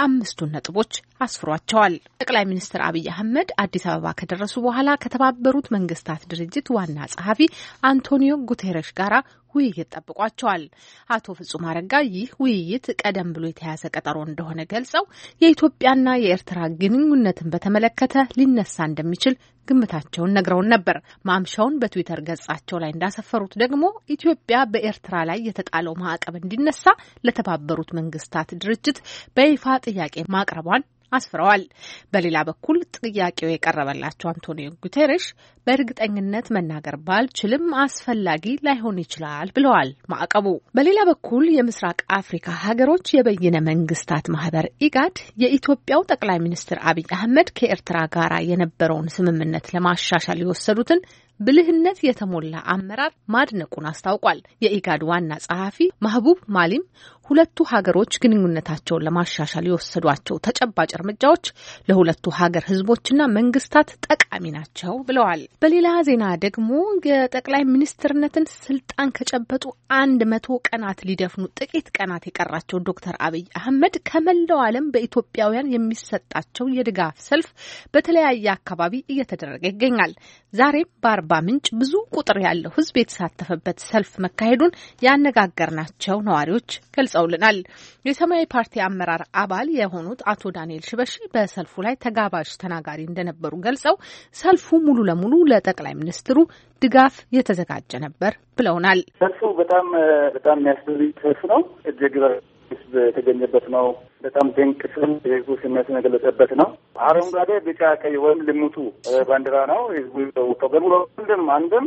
5 ነጥቦች አስፍሯቸዋል። ጠቅላይ ሚኒስትር አብይ አህመድ አዲስ አበባ ከደረሱ በኋላ ከተባበሩት መንግስታት ድርጅት ዋና ጸሐፊ አንቶኒዮ ጉቴሬሽ ጋራ ውይይት ጠብቋቸዋል። አቶ ፍጹም አረጋ ይህ ውይይት ቀደም ብሎ የተያዘ ቀጠሮ እንደሆነ ገልጸው የኢትዮጵያና የኤርትራ ግንኙነትን በተመለከተ ሊነሳ እንደሚችል ግምታቸውን ነግረውን ነበር። ማምሻውን በትዊተር ገጻቸው ላይ እንዳሰፈሩት ደግሞ ኢትዮጵያ በኤርትራ ላይ የተጣለው ማዕቀብ እንዲነሳ ለተባበሩት መንግስታት ድርጅት በይፋ ጥያቄ ማቅረቧን አስፍረዋል። በሌላ በኩል ጥያቄው የቀረበላቸው አንቶኒዮ ጉቴሬሽ በእርግጠኝነት መናገር ባልችልም አስፈላጊ ላይሆን ይችላል ብለዋል ማዕቀቡ። በሌላ በኩል የምስራቅ አፍሪካ ሀገሮች የበይነ መንግስታት ማህበር ኢጋድ የኢትዮጵያው ጠቅላይ ሚኒስትር አብይ አህመድ ከኤርትራ ጋር የነበረውን ስምምነት ለማሻሻል የወሰዱትን ብልህነት የተሞላ አመራር ማድነቁን አስታውቋል። የኢጋድ ዋና ጸሐፊ ማህቡብ ማሊም ሁለቱ ሀገሮች ግንኙነታቸውን ለማሻሻል የወሰዷቸው ተጨባጭ እርምጃዎች ለሁለቱ ሀገር ህዝቦችና መንግስታት ጠቃሚ ናቸው ብለዋል። በሌላ ዜና ደግሞ የጠቅላይ ሚኒስትርነትን ስልጣን ከጨበጡ 100 ቀናት ሊደፍኑ ጥቂት ቀናት የቀራቸው ዶክተር አብይ አህመድ ከመላው ዓለም በኢትዮጵያውያን የሚሰጣቸው የድጋፍ ሰልፍ በተለያየ አካባቢ እየተደረገ ይገኛል። ዛሬም በአርባ ምንጭ ብዙ ቁጥር ያለው ህዝብ የተሳተፈበት ሰልፍ መካሄዱን ያነጋገርናቸው ነዋሪዎች ገልጸውልናል። የሰማያዊ ፓርቲ አመራር አባል የሆኑት አቶ ዳንኤል ሽበሺ በሰልፉ ላይ ተጋባዥ ተናጋሪ እንደነበሩ ገልጸው ሰልፉ ሙሉ ለሙሉ ለጠቅላይ ሚኒስትሩ ድጋፍ የተዘጋጀ ነበር ብለውናል። ሰልፉ በጣም የሚያስደስት ሰልፍ ነው። እጅግ ህዝብ የተገኘበት ነው። በጣም ድንቅ ስም የህዝቡ ስሜት የገለጸበት ነው። አረንጓዴ፣ ቢጫ፣ ቀይ ወይም ልሙጡ ባንዲራ ነው። ህዝቡ ይወጣው በሙሉ አንድም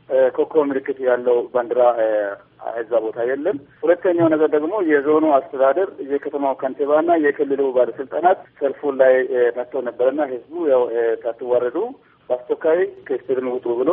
ኮከብ ምልክት ያለው ባንዲራ እዛ ቦታ የለም። ሁለተኛው ነገር ደግሞ የዞኑ አስተዳደር፣ የከተማው ከንቲባና የክልሉ ባለስልጣናት ሰልፉ ላይ መጥተው ነበርና ህዝቡ ያው ሳትዋረዱ በአስቸኳይ ከስቴዲየም ውጡ ብሎ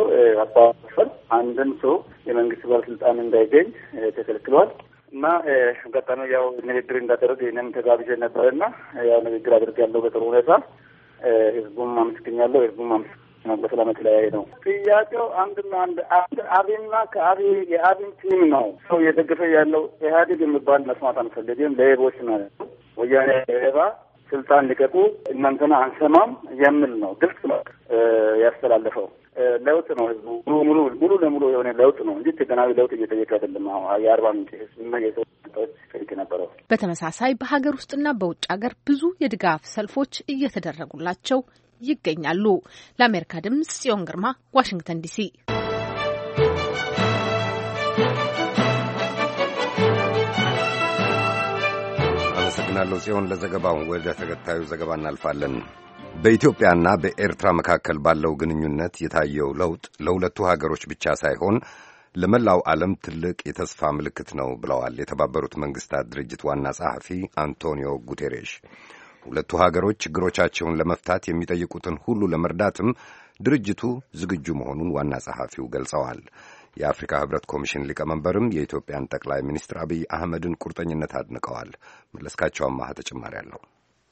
አባፈል አንድም ሰው የመንግስት ባለስልጣን እንዳይገኝ ተከልክሏል። እና አጋጣሚ ያው ንግግር እንዳደረግ እኔም ተጋብዤ ነበርና ያው ንግግር አድርጌያለሁ በጥሩ ሁኔታ። ህዝቡም አመስግኛለሁ። ህዝቡም በሰላም የተለያየ ነው። ጥያቄው አንድና አንድ አብይና ከአብይ የአብይ ቲም ነው ሰው እየደገፈ ያለው ኢህአዴግ የሚባል መስማት አንፈልግም። ሌቦች ናቸው፣ ወያኔ ሌባ፣ ስልጣን ሊቀቁ፣ እናንተን አንሰማም የሚል ነው። ግልጽ ነው ያስተላለፈው። ለውጥ ነው ህዝቡ ሙሉ ለሙሉ የሆነ ለውጥ ነው እንጂ ጥገናዊ ለውጥ እየጠየቀ አይደለም። አሁን የአርባ ምንጭ ህዝብና የሰዎች ጠይቅ ነበረው። በተመሳሳይ በሀገር ውስጥና በውጭ ሀገር ብዙ የድጋፍ ሰልፎች እየተደረጉላቸው ይገኛሉ። ለአሜሪካ ድምጽ ጽዮን ግርማ ዋሽንግተን ዲሲ። አመሰግናለሁ ጽዮን ለዘገባው። ወደ ተከታዩ ዘገባ እናልፋለን። በኢትዮጵያና በኤርትራ መካከል ባለው ግንኙነት የታየው ለውጥ ለሁለቱ ሀገሮች ብቻ ሳይሆን ለመላው ዓለም ትልቅ የተስፋ ምልክት ነው ብለዋል የተባበሩት መንግስታት ድርጅት ዋና ጸሐፊ አንቶኒዮ ጉቴሬሽ። ሁለቱ ሀገሮች ችግሮቻቸውን ለመፍታት የሚጠይቁትን ሁሉ ለመርዳትም ድርጅቱ ዝግጁ መሆኑን ዋና ጸሐፊው ገልጸዋል። የአፍሪካ ህብረት ኮሚሽን ሊቀመንበርም የኢትዮጵያን ጠቅላይ ሚኒስትር አብይ አህመድን ቁርጠኝነት አድንቀዋል። መለስካቸው አማሃ ተጨማሪ አለው።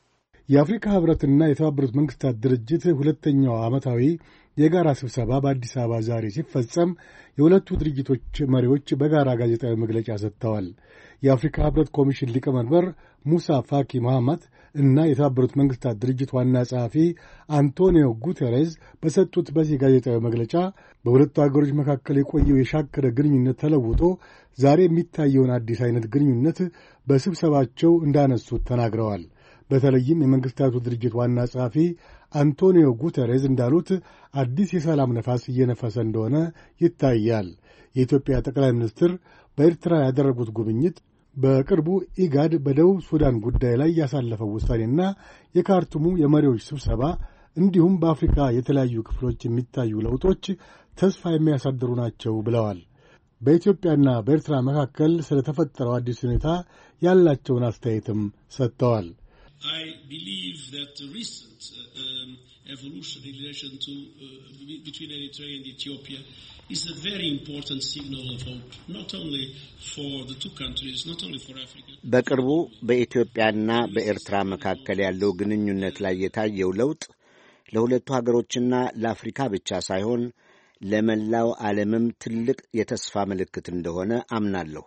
የአፍሪካ ህብረትና የተባበሩት መንግስታት ድርጅት ሁለተኛው ዓመታዊ የጋራ ስብሰባ በአዲስ አበባ ዛሬ ሲፈጸም የሁለቱ ድርጅቶች መሪዎች በጋራ ጋዜጣዊ መግለጫ ሰጥተዋል። የአፍሪካ ህብረት ኮሚሽን ሊቀመንበር ሙሳ ፋኪ መሐመድ እና የተባበሩት መንግስታት ድርጅት ዋና ጸሐፊ አንቶኒዮ ጉቴሬዝ በሰጡት በዚህ ጋዜጣዊ መግለጫ በሁለቱ አገሮች መካከል የቆየው የሻከረ ግንኙነት ተለውጦ ዛሬ የሚታየውን አዲስ አይነት ግንኙነት በስብሰባቸው እንዳነሱት ተናግረዋል። በተለይም የመንግስታቱ ድርጅት ዋና ጸሐፊ አንቶኒዮ ጉቴሬዝ እንዳሉት አዲስ የሰላም ነፋስ እየነፈሰ እንደሆነ ይታያል። የኢትዮጵያ ጠቅላይ ሚኒስትር በኤርትራ ያደረጉት ጉብኝት፣ በቅርቡ ኢጋድ በደቡብ ሱዳን ጉዳይ ላይ ያሳለፈው ውሳኔና የካርቱሙ የመሪዎች ስብሰባ እንዲሁም በአፍሪካ የተለያዩ ክፍሎች የሚታዩ ለውጦች ተስፋ የሚያሳድሩ ናቸው ብለዋል። በኢትዮጵያና በኤርትራ መካከል ስለተፈጠረው አዲስ ሁኔታ ያላቸውን አስተያየትም ሰጥተዋል። I believe that the recent evolution in relation to between Eritrea and Ethiopia is a very important signal of hope, not only for the two countries, not only for Africa. በቅርቡ በኢትዮጵያና በኤርትራ መካከል ያለው ግንኙነት ላይ የታየው ለውጥ ለሁለቱ ሀገሮችና ለአፍሪካ ብቻ ሳይሆን ለመላው ዓለምም ትልቅ የተስፋ ምልክት እንደሆነ አምናለሁ።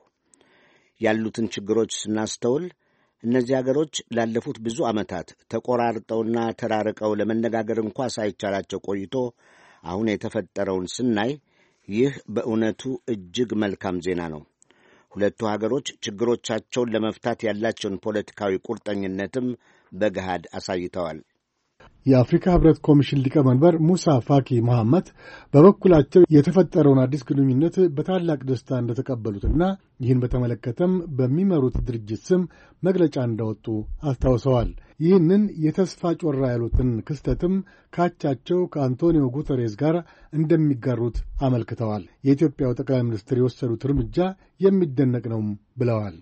ያሉትን ችግሮች ስናስተውል እነዚህ አገሮች ላለፉት ብዙ ዓመታት ተቆራርጠውና ተራርቀው ለመነጋገር እንኳ ሳይቻላቸው ቆይቶ አሁን የተፈጠረውን ስናይ ይህ በእውነቱ እጅግ መልካም ዜና ነው። ሁለቱ ሀገሮች ችግሮቻቸውን ለመፍታት ያላቸውን ፖለቲካዊ ቁርጠኝነትም በገሃድ አሳይተዋል። የአፍሪካ ህብረት ኮሚሽን ሊቀመንበር ሙሳ ፋኪ መሐመድ በበኩላቸው የተፈጠረውን አዲስ ግንኙነት በታላቅ ደስታ እንደተቀበሉትና ይህን በተመለከተም በሚመሩት ድርጅት ስም መግለጫ እንዳወጡ አስታውሰዋል። ይህንን የተስፋ ጮራ ያሉትን ክስተትም ካቻቸው ከአንቶኒዮ ጉተሬዝ ጋር እንደሚጋሩት አመልክተዋል። የኢትዮጵያው ጠቅላይ ሚኒስትር የወሰዱት እርምጃ የሚደነቅ ነው ብለዋል።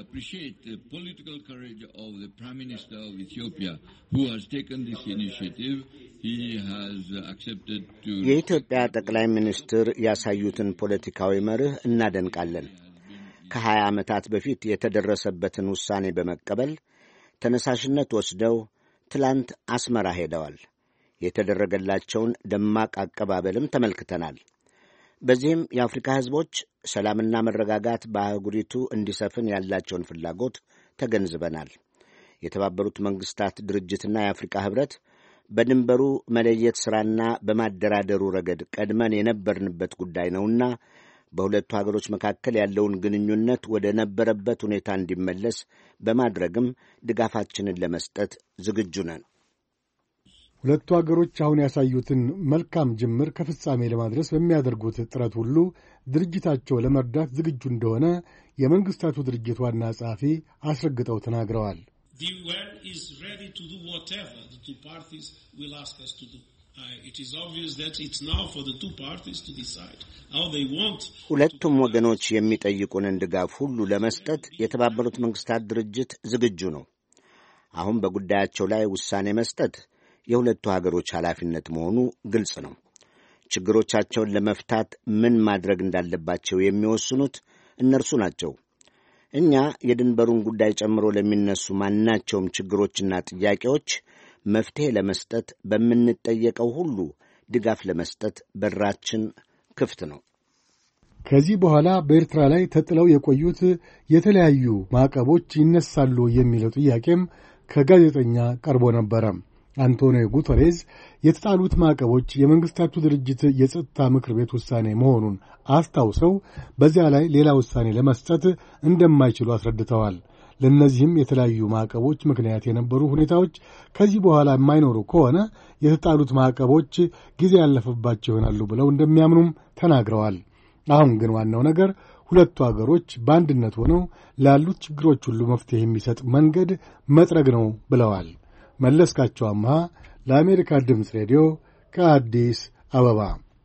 የኢትዮጵያ ጠቅላይ ሚኒስትር ያሳዩትን ፖለቲካዊ መርህ እናደንቃለን። ከ20 ዓመታት በፊት የተደረሰበትን ውሳኔ በመቀበል ተነሳሽነት ወስደው ትላንት አስመራ ሄደዋል። የተደረገላቸውን ደማቅ አቀባበልም ተመልክተናል። በዚህም የአፍሪካ ሕዝቦች ሰላምና መረጋጋት በአህጉሪቱ እንዲሰፍን ያላቸውን ፍላጎት ተገንዝበናል። የተባበሩት መንግስታት ድርጅትና የአፍሪካ ኅብረት በድንበሩ መለየት ሥራና በማደራደሩ ረገድ ቀድመን የነበርንበት ጉዳይ ነውና በሁለቱ ሀገሮች መካከል ያለውን ግንኙነት ወደ ነበረበት ሁኔታ እንዲመለስ በማድረግም ድጋፋችንን ለመስጠት ዝግጁ ነን። ሁለቱ ሀገሮች አሁን ያሳዩትን መልካም ጅምር ከፍጻሜ ለማድረስ በሚያደርጉት ጥረት ሁሉ ድርጅታቸው ለመርዳት ዝግጁ እንደሆነ የመንግስታቱ ድርጅት ዋና ጸሐፊ አስረግጠው ተናግረዋል። The UN is ready to do whatever the two parties will ask us to do. It is obvious that it's now for the two parties to decide how they want. ሁለቱም ወገኖች የሚጠይቁንን ድጋፍ ሁሉ ለመስጠት የተባበሩት መንግስታት ድርጅት ዝግጁ ነው። አሁን በጉዳያቸው ላይ ውሳኔ መስጠት የሁለቱ ሀገሮች ኃላፊነት መሆኑ ግልጽ ነው። ችግሮቻቸውን ለመፍታት ምን ማድረግ እንዳለባቸው የሚወስኑት እነርሱ ናቸው። እኛ የድንበሩን ጉዳይ ጨምሮ ለሚነሱ ማናቸውም ችግሮችና ጥያቄዎች መፍትሄ ለመስጠት በምንጠየቀው ሁሉ ድጋፍ ለመስጠት በራችን ክፍት ነው። ከዚህ በኋላ በኤርትራ ላይ ተጥለው የቆዩት የተለያዩ ማዕቀቦች ይነሳሉ የሚለው ጥያቄም ከጋዜጠኛ ቀርቦ ነበረ። አንቶኒዮ ጉተሬዝ የተጣሉት ማዕቀቦች የመንግስታቱ ድርጅት የጸጥታ ምክር ቤት ውሳኔ መሆኑን አስታውሰው በዚያ ላይ ሌላ ውሳኔ ለመስጠት እንደማይችሉ አስረድተዋል። ለእነዚህም የተለያዩ ማዕቀቦች ምክንያት የነበሩ ሁኔታዎች ከዚህ በኋላ የማይኖሩ ከሆነ የተጣሉት ማዕቀቦች ጊዜ ያለፈባቸው ይሆናሉ ብለው እንደሚያምኑም ተናግረዋል። አሁን ግን ዋናው ነገር ሁለቱ አገሮች በአንድነት ሆነው ላሉት ችግሮች ሁሉ መፍትሄ የሚሰጥ መንገድ መጥረግ ነው ብለዋል። መለስካቸው አምሃ ለአሜሪካ ድምፅ ሬዲዮ ከአዲስ አበባ።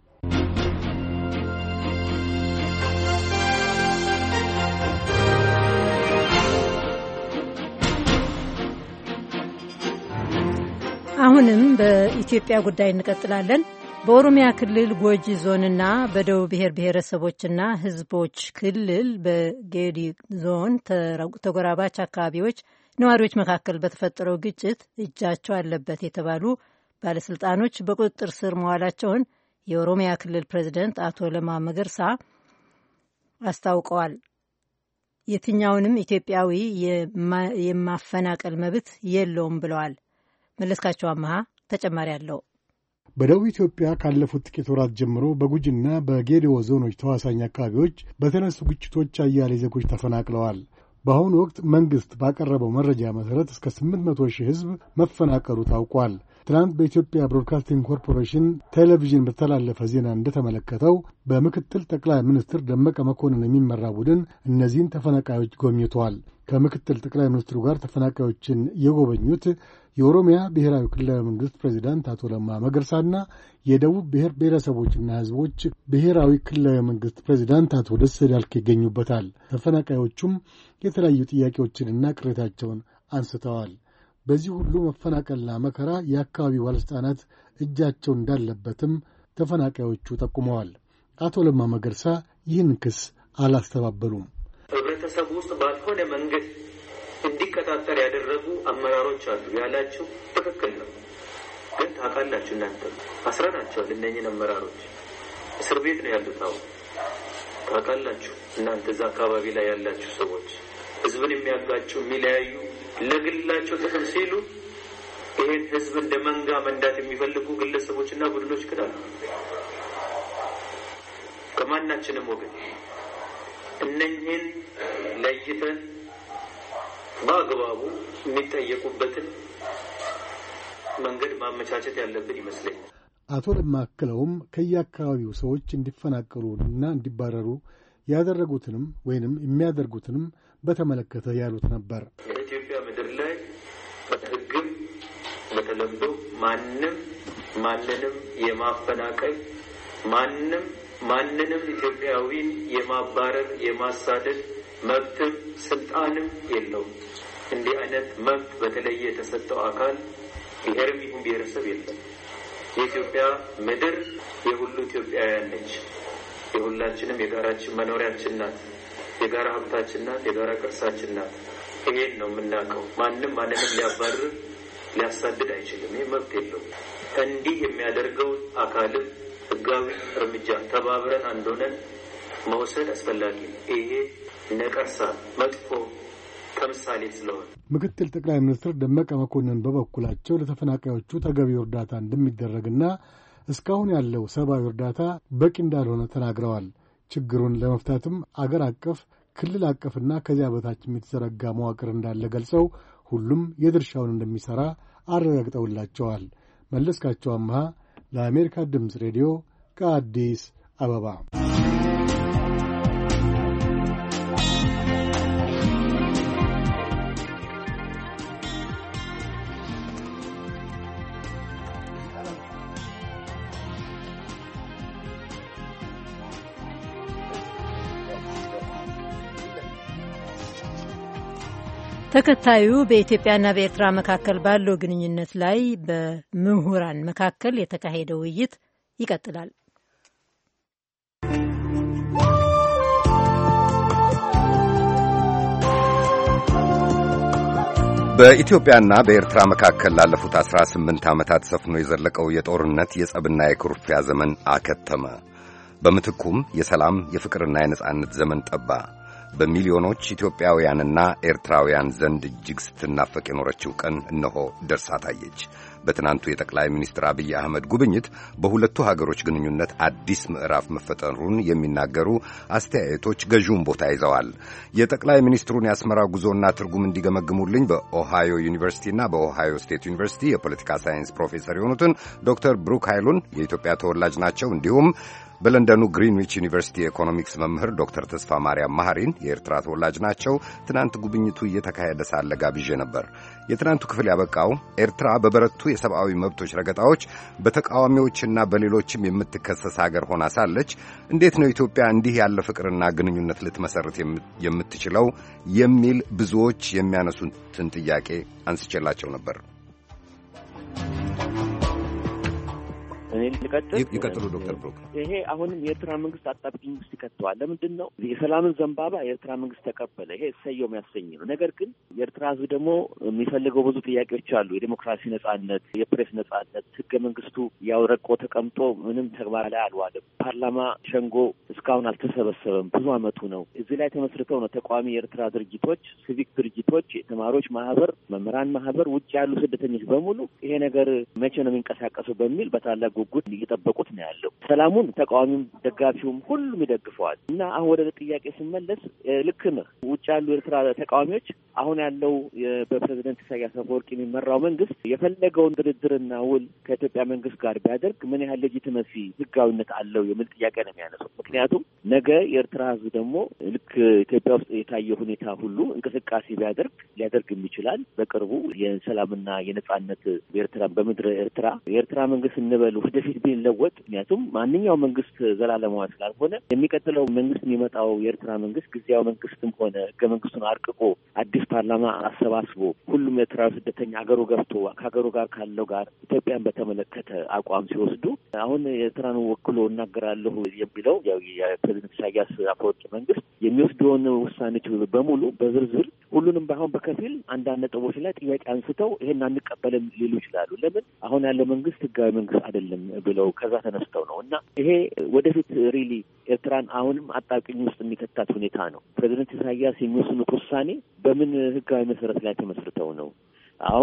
አሁንም በኢትዮጵያ ጉዳይ እንቀጥላለን። በኦሮሚያ ክልል ጎጂ ዞንና በደቡብ ብሔር ብሔረሰቦችና ሕዝቦች ክልል በጌዲ ዞን ተጎራባች አካባቢዎች ነዋሪዎች መካከል በተፈጠረው ግጭት እጃቸው አለበት የተባሉ ባለስልጣኖች በቁጥጥር ስር መዋላቸውን የኦሮሚያ ክልል ፕሬዚደንት አቶ ለማ መገርሳ አስታውቀዋል። የትኛውንም ኢትዮጵያዊ የማፈናቀል መብት የለውም ብለዋል። መለስካቸው አመሃ ተጨማሪ አለው። በደቡብ ኢትዮጵያ ካለፉት ጥቂት ወራት ጀምሮ በጉጂና በጌዲኦ ዞኖች ተዋሳኝ አካባቢዎች በተነሱ ግጭቶች አያሌ ዜጎች ተፈናቅለዋል። በአሁኑ ወቅት መንግሥት ባቀረበው መረጃ መሠረት እስከ 800,000 ሕዝብ መፈናቀሉ ታውቋል። ትናንት በኢትዮጵያ ብሮድካስቲንግ ኮርፖሬሽን ቴሌቪዥን በተላለፈ ዜና እንደተመለከተው በምክትል ጠቅላይ ሚኒስትር ደመቀ መኮንን የሚመራ ቡድን እነዚህን ተፈናቃዮች ጎብኝተዋል። ከምክትል ጠቅላይ ሚኒስትሩ ጋር ተፈናቃዮችን የጎበኙት የኦሮሚያ ብሔራዊ ክልላዊ መንግሥት ፕሬዚዳንት አቶ ለማ መገርሳና የደቡብ ብሔር ብሔረሰቦችና ሕዝቦች ብሔራዊ ክልላዊ መንግሥት ፕሬዚዳንት አቶ ደሴ ዳልኬ ይገኙበታል። ተፈናቃዮቹም የተለያዩ ጥያቄዎችንና ቅሬታቸውን አንስተዋል። በዚህ ሁሉ መፈናቀልና መከራ የአካባቢው ባለሥልጣናት እጃቸው እንዳለበትም ተፈናቃዮቹ ጠቁመዋል። አቶ ለማ መገርሳ ይህን ክስ አላስተባበሉም። ህብረተሰቡ ውስጥ ባልሆነ መንገድ እንዲቀጣጠር ያደረጉ አመራሮች አሉ ያላችሁ ትክክል ነው። ግን ታውቃላችሁ፣ እናንተ አስረናቸዋል። እነኝህን አመራሮች እስር ቤት ነው ያሉት። አሁን ታውቃላችሁ እናንተ እዛ አካባቢ ላይ ያላችሁ ሰዎች ህዝብን የሚያጋጩ የሚለያዩ ለግላቸው ጥቅም ሲሉ ይሄን ህዝብ እንደ መንጋ መንዳት የሚፈልጉ ግለሰቦችና ቡድኖች ክዳሉ ከማናችንም ወገን እነኝህን ለይተን በአግባቡ የሚጠየቁበትን መንገድ ማመቻቸት ያለብን ይመስለኛል። አቶ ለማ አክለውም ከየአካባቢው ሰዎች እንዲፈናቀሉና እንዲባረሩ ያደረጉትንም ወይንም የሚያደርጉትንም በተመለከተ ያሉት ነበር። በኢትዮጵያ ምድር ላይ በህግም በተለምዶ ማንንም የማፈናቀል ማንንም ኢትዮጵያዊን የማባረር የማሳደድ መብትም ስልጣንም የለውም። እንዲህ አይነት መብት በተለየ የተሰጠው አካል ብሔርም ይሁን ብሔረሰብ የለም። የኢትዮጵያ ምድር የሁሉ ኢትዮጵያውያን ነች። የሁላችንም የጋራችን መኖሪያችን ናት። የጋራ ሀብታችን ናት። የጋራ ቅርሳችን ናት። ይሄን ነው የምናውቀው። ማንንም ሊያባርር ሊያሳድድ አይችልም። ይህ መብት የለውም። እንዲህ የሚያደርገው አካልም ህጋዊ እርምጃ ተባብረን አንድ ሆነን መውሰድ አስፈላጊ ነው። ይሄ ነቀርሳ መጥፎ ተምሳሌ ስለሆነ ምክትል ጠቅላይ ሚኒስትር ደመቀ መኮንን በበኩላቸው ለተፈናቃዮቹ ተገቢው እርዳታ እንደሚደረግና እስካሁን ያለው ሰብአዊ እርዳታ በቂ እንዳልሆነ ተናግረዋል። ችግሩን ለመፍታትም አገር አቀፍ፣ ክልል አቀፍና ከዚያ በታችም የተዘረጋ መዋቅር እንዳለ ገልጸው ሁሉም የድርሻውን እንደሚሠራ አረጋግጠውላቸዋል። መለስካቸው አምሃ ለአሜሪካ ድምፅ ሬዲዮ ከአዲስ አበባ። ተከታዩ በኢትዮጵያና በኤርትራ መካከል ባለው ግንኙነት ላይ በምሁራን መካከል የተካሄደ ውይይት ይቀጥላል። በኢትዮጵያና በኤርትራ መካከል ላለፉት 18 ዓመታት ሰፍኖ የዘለቀው የጦርነት የጸብና የኩርፊያ ዘመን አከተመ። በምትኩም የሰላም የፍቅርና የነጻነት ዘመን ጠባ። በሚሊዮኖች ኢትዮጵያውያንና ኤርትራውያን ዘንድ እጅግ ስትናፈቅ የኖረችው ቀን እነሆ ደርሳ ታየች። በትናንቱ የጠቅላይ ሚኒስትር አብይ አህመድ ጉብኝት በሁለቱ ሀገሮች ግንኙነት አዲስ ምዕራፍ መፈጠሩን የሚናገሩ አስተያየቶች ገዢውን ቦታ ይዘዋል። የጠቅላይ ሚኒስትሩን የአስመራ ጉዞና ትርጉም እንዲገመግሙልኝ በኦሃዮ ዩኒቨርሲቲና በኦሃዮ ስቴት ዩኒቨርሲቲ የፖለቲካ ሳይንስ ፕሮፌሰር የሆኑትን ዶክተር ብሩክ ኃይሉን የኢትዮጵያ ተወላጅ ናቸው፣ እንዲሁም በለንደኑ ግሪንዊች ዩኒቨርሲቲ የኢኮኖሚክስ መምህር ዶክተር ተስፋ ማርያም ማህሪን የኤርትራ ተወላጅ ናቸው። ትናንት ጉብኝቱ እየተካሄደ ሳለ ጋብዤ ነበር። የትናንቱ ክፍል ያበቃው ኤርትራ በበረቱ የሰብአዊ መብቶች ረገጣዎች በተቃዋሚዎችና በሌሎችም የምትከሰስ ሀገር ሆና ሳለች እንዴት ነው ኢትዮጵያ እንዲህ ያለ ፍቅርና ግንኙነት ልትመሰርት የምትችለው የሚል ብዙዎች የሚያነሱትን ጥያቄ አንስቼላቸው ነበር። ይቀጥሉ ዶክተር ብሩክ። ይሄ አሁንም የኤርትራ መንግስት አጣብቂኝ ውስጥ ይከተዋል። ለምንድን ነው የሰላምን ዘንባባ የኤርትራ መንግስት ተቀበለ? ይሄ እሰየው የሚያሰኝ ነው። ነገር ግን የኤርትራ ህዝብ ደግሞ የሚፈልገው ብዙ ጥያቄዎች አሉ። የዲሞክራሲ ነጻነት፣ የፕሬስ ነጻነት። ህገ መንግስቱ ያው ረቆ ተቀምጦ ምንም ተግባር ላይ አልዋለም። ፓርላማ ሸንጎ እስካሁን አልተሰበሰበም። ብዙ አመቱ ነው። እዚህ ላይ ተመስርተው ነው ተቃዋሚ የኤርትራ ድርጅቶች፣ ሲቪክ ድርጅቶች፣ የተማሪዎች ማህበር፣ መምህራን ማህበር፣ ውጭ ያሉ ስደተኞች በሙሉ ይሄ ነገር መቼ ነው የሚንቀሳቀሱ በሚል በታላቅ ጉጉት እየጠበቁት ነው ያለው። ሰላሙን ተቃዋሚም ደጋፊውም ሁሉም ይደግፈዋል። እና አሁን ወደ ጥያቄ ስመለስ ልክ ነህ። ውጭ ያሉ ኤርትራ ተቃዋሚዎች አሁን ያለው በፕሬዝዳንት ኢሳያስ አፈወርቂ የሚመራው መንግስት የፈለገውን ድርድርና ውል ከኢትዮጵያ መንግስት ጋር ቢያደርግ ምን ያህል ሌጂቲመሲ ህጋዊነት አለው የሚል ጥያቄ ነው የሚያነሱት። ምክንያቱም ነገ የኤርትራ ህዝብ ደግሞ ልክ ኢትዮጵያ ውስጥ የታየ ሁኔታ ሁሉ እንቅስቃሴ ሊያደርግ ይችላል። በቅርቡ የሰላምና የነጻነት ኤርትራ በምድረ ኤርትራ የኤርትራ መንግስት እንበሉ ወደፊት ቢለወጥ፣ ምክንያቱም ማንኛውም መንግስት ዘላለማዊ ስላልሆነ የሚቀጥለው መንግስት የሚመጣው የኤርትራ መንግስት ጊዜያዊ መንግስትም ሆነ ህገ መንግስቱን አርቅቆ አዲስ ፓርላማ አሰባስቦ ሁሉም ኤርትራዊ ስደተኛ ሀገሩ ገብቶ ከሀገሩ ጋር ካለው ጋር ኢትዮጵያን በተመለከተ አቋም ሲወስዱ አሁን ኤርትራን ወክሎ እናገራለሁ የሚለው ያው የፕሬዝዳንት ኢሳያስ አፈወርቂ መንግስት የሚወስደውን ውሳኔዎች በሙሉ በዝርዝር ሁሉንም ባይሆን በከፊል አንዳንድ ነጥቦች ላይ ጥያቄ አንስተው ይሄን አንቀበልም ሊሉ ይችላሉ። ለምን አሁን ያለ መንግስት ህጋዊ መንግስት አይደለም ብለው ከዛ ተነስተው ነው። እና ይሄ ወደፊት ሪሊ ኤርትራን አሁንም አጣብቂኝ ውስጥ የሚከታት ሁኔታ ነው። ፕሬዝዳንት ኢሳያስ የሚወስኑት ውሳኔ በምን ህጋዊ መሰረት ላይ ተመስርተው ነው? አዎ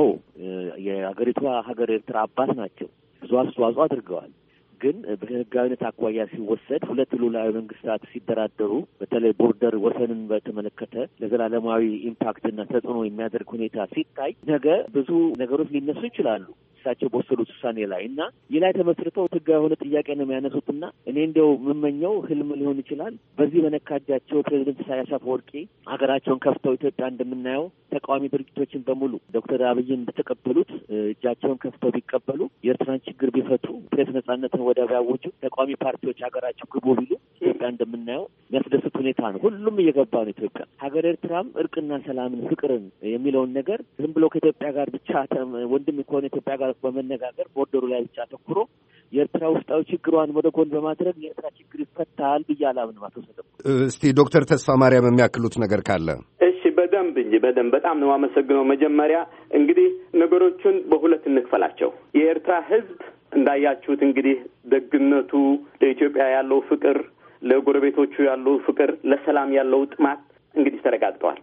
የሀገሪቷ ሀገር ኤርትራ አባት ናቸው። ብዙ አስተዋጽኦ አድርገዋል። ግን በህጋዊነት አኳያ ሲወሰድ ሁለት ሉዓላዊ መንግስታት ሲደራደሩ በተለይ ቦርደር ወሰንን በተመለከተ ለዘላለማዊ ኢምፓክትና ተጽዕኖ የሚያደርግ ሁኔታ ሲታይ ነገ ብዙ ነገሮች ሊነሱ ይችላሉ እሳቸው በወሰዱት ውሳኔ ላይ እና ይህ ላይ ተመስርተው ህጋዊ የሆነ ጥያቄ ነው የሚያነሱትና እኔ እንዲያው የምመኘው ህልም ሊሆን ይችላል በዚህ በነካጃቸው ፕሬዝዳንት ኢሳያስ አፈወርቂ ሀገራቸውን ከፍተው ኢትዮጵያ እንደምናየው ተቃዋሚ ድርጅቶችን በሙሉ ዶክተር አብይን እንደተቀበሉት እጃቸውን ከፍተው ቢቀበሉ የኤርትራን ችግር ቢፈቱ ፕሬስ ነጻነትን ወደ ቢያውጁ ተቃዋሚ ፓርቲዎች ሀገራቸው ግቡ ቢሉ ኢትዮጵያ እንደምናየው የሚያስደስት ሁኔታ ነው። ሁሉም እየገባ ነው ኢትዮጵያ ሀገር ኤርትራም እርቅና ሰላምን ፍቅርን የሚለውን ነገር ዝም ብሎ ከኢትዮጵያ ጋር ብቻ ወንድም ከሆነ ኢትዮጵያ ጋር በመነጋገር ቦርደሩ ላይ ብቻ ተኩሮ የኤርትራ ውስጣዊ ችግሯን ወደ ጎን በማድረግ የኤርትራ ችግር ይፈታል ብዬ አላምንም። አቶ ሰለሞን እስቲ ዶክተር ተስፋ ማርያም የሚያክሉት ነገር ካለ? እሺ፣ በደንብ በጣም ነው አመሰግነው። መጀመሪያ እንግዲህ ነገሮቹን በሁለት እንክፈላቸው። የኤርትራ ህዝብ እንዳያችሁት እንግዲህ ደግነቱ፣ ለኢትዮጵያ ያለው ፍቅር፣ ለጎረቤቶቹ ያለው ፍቅር፣ ለሰላም ያለው ጥማት እንግዲህ ተረጋግጠዋል።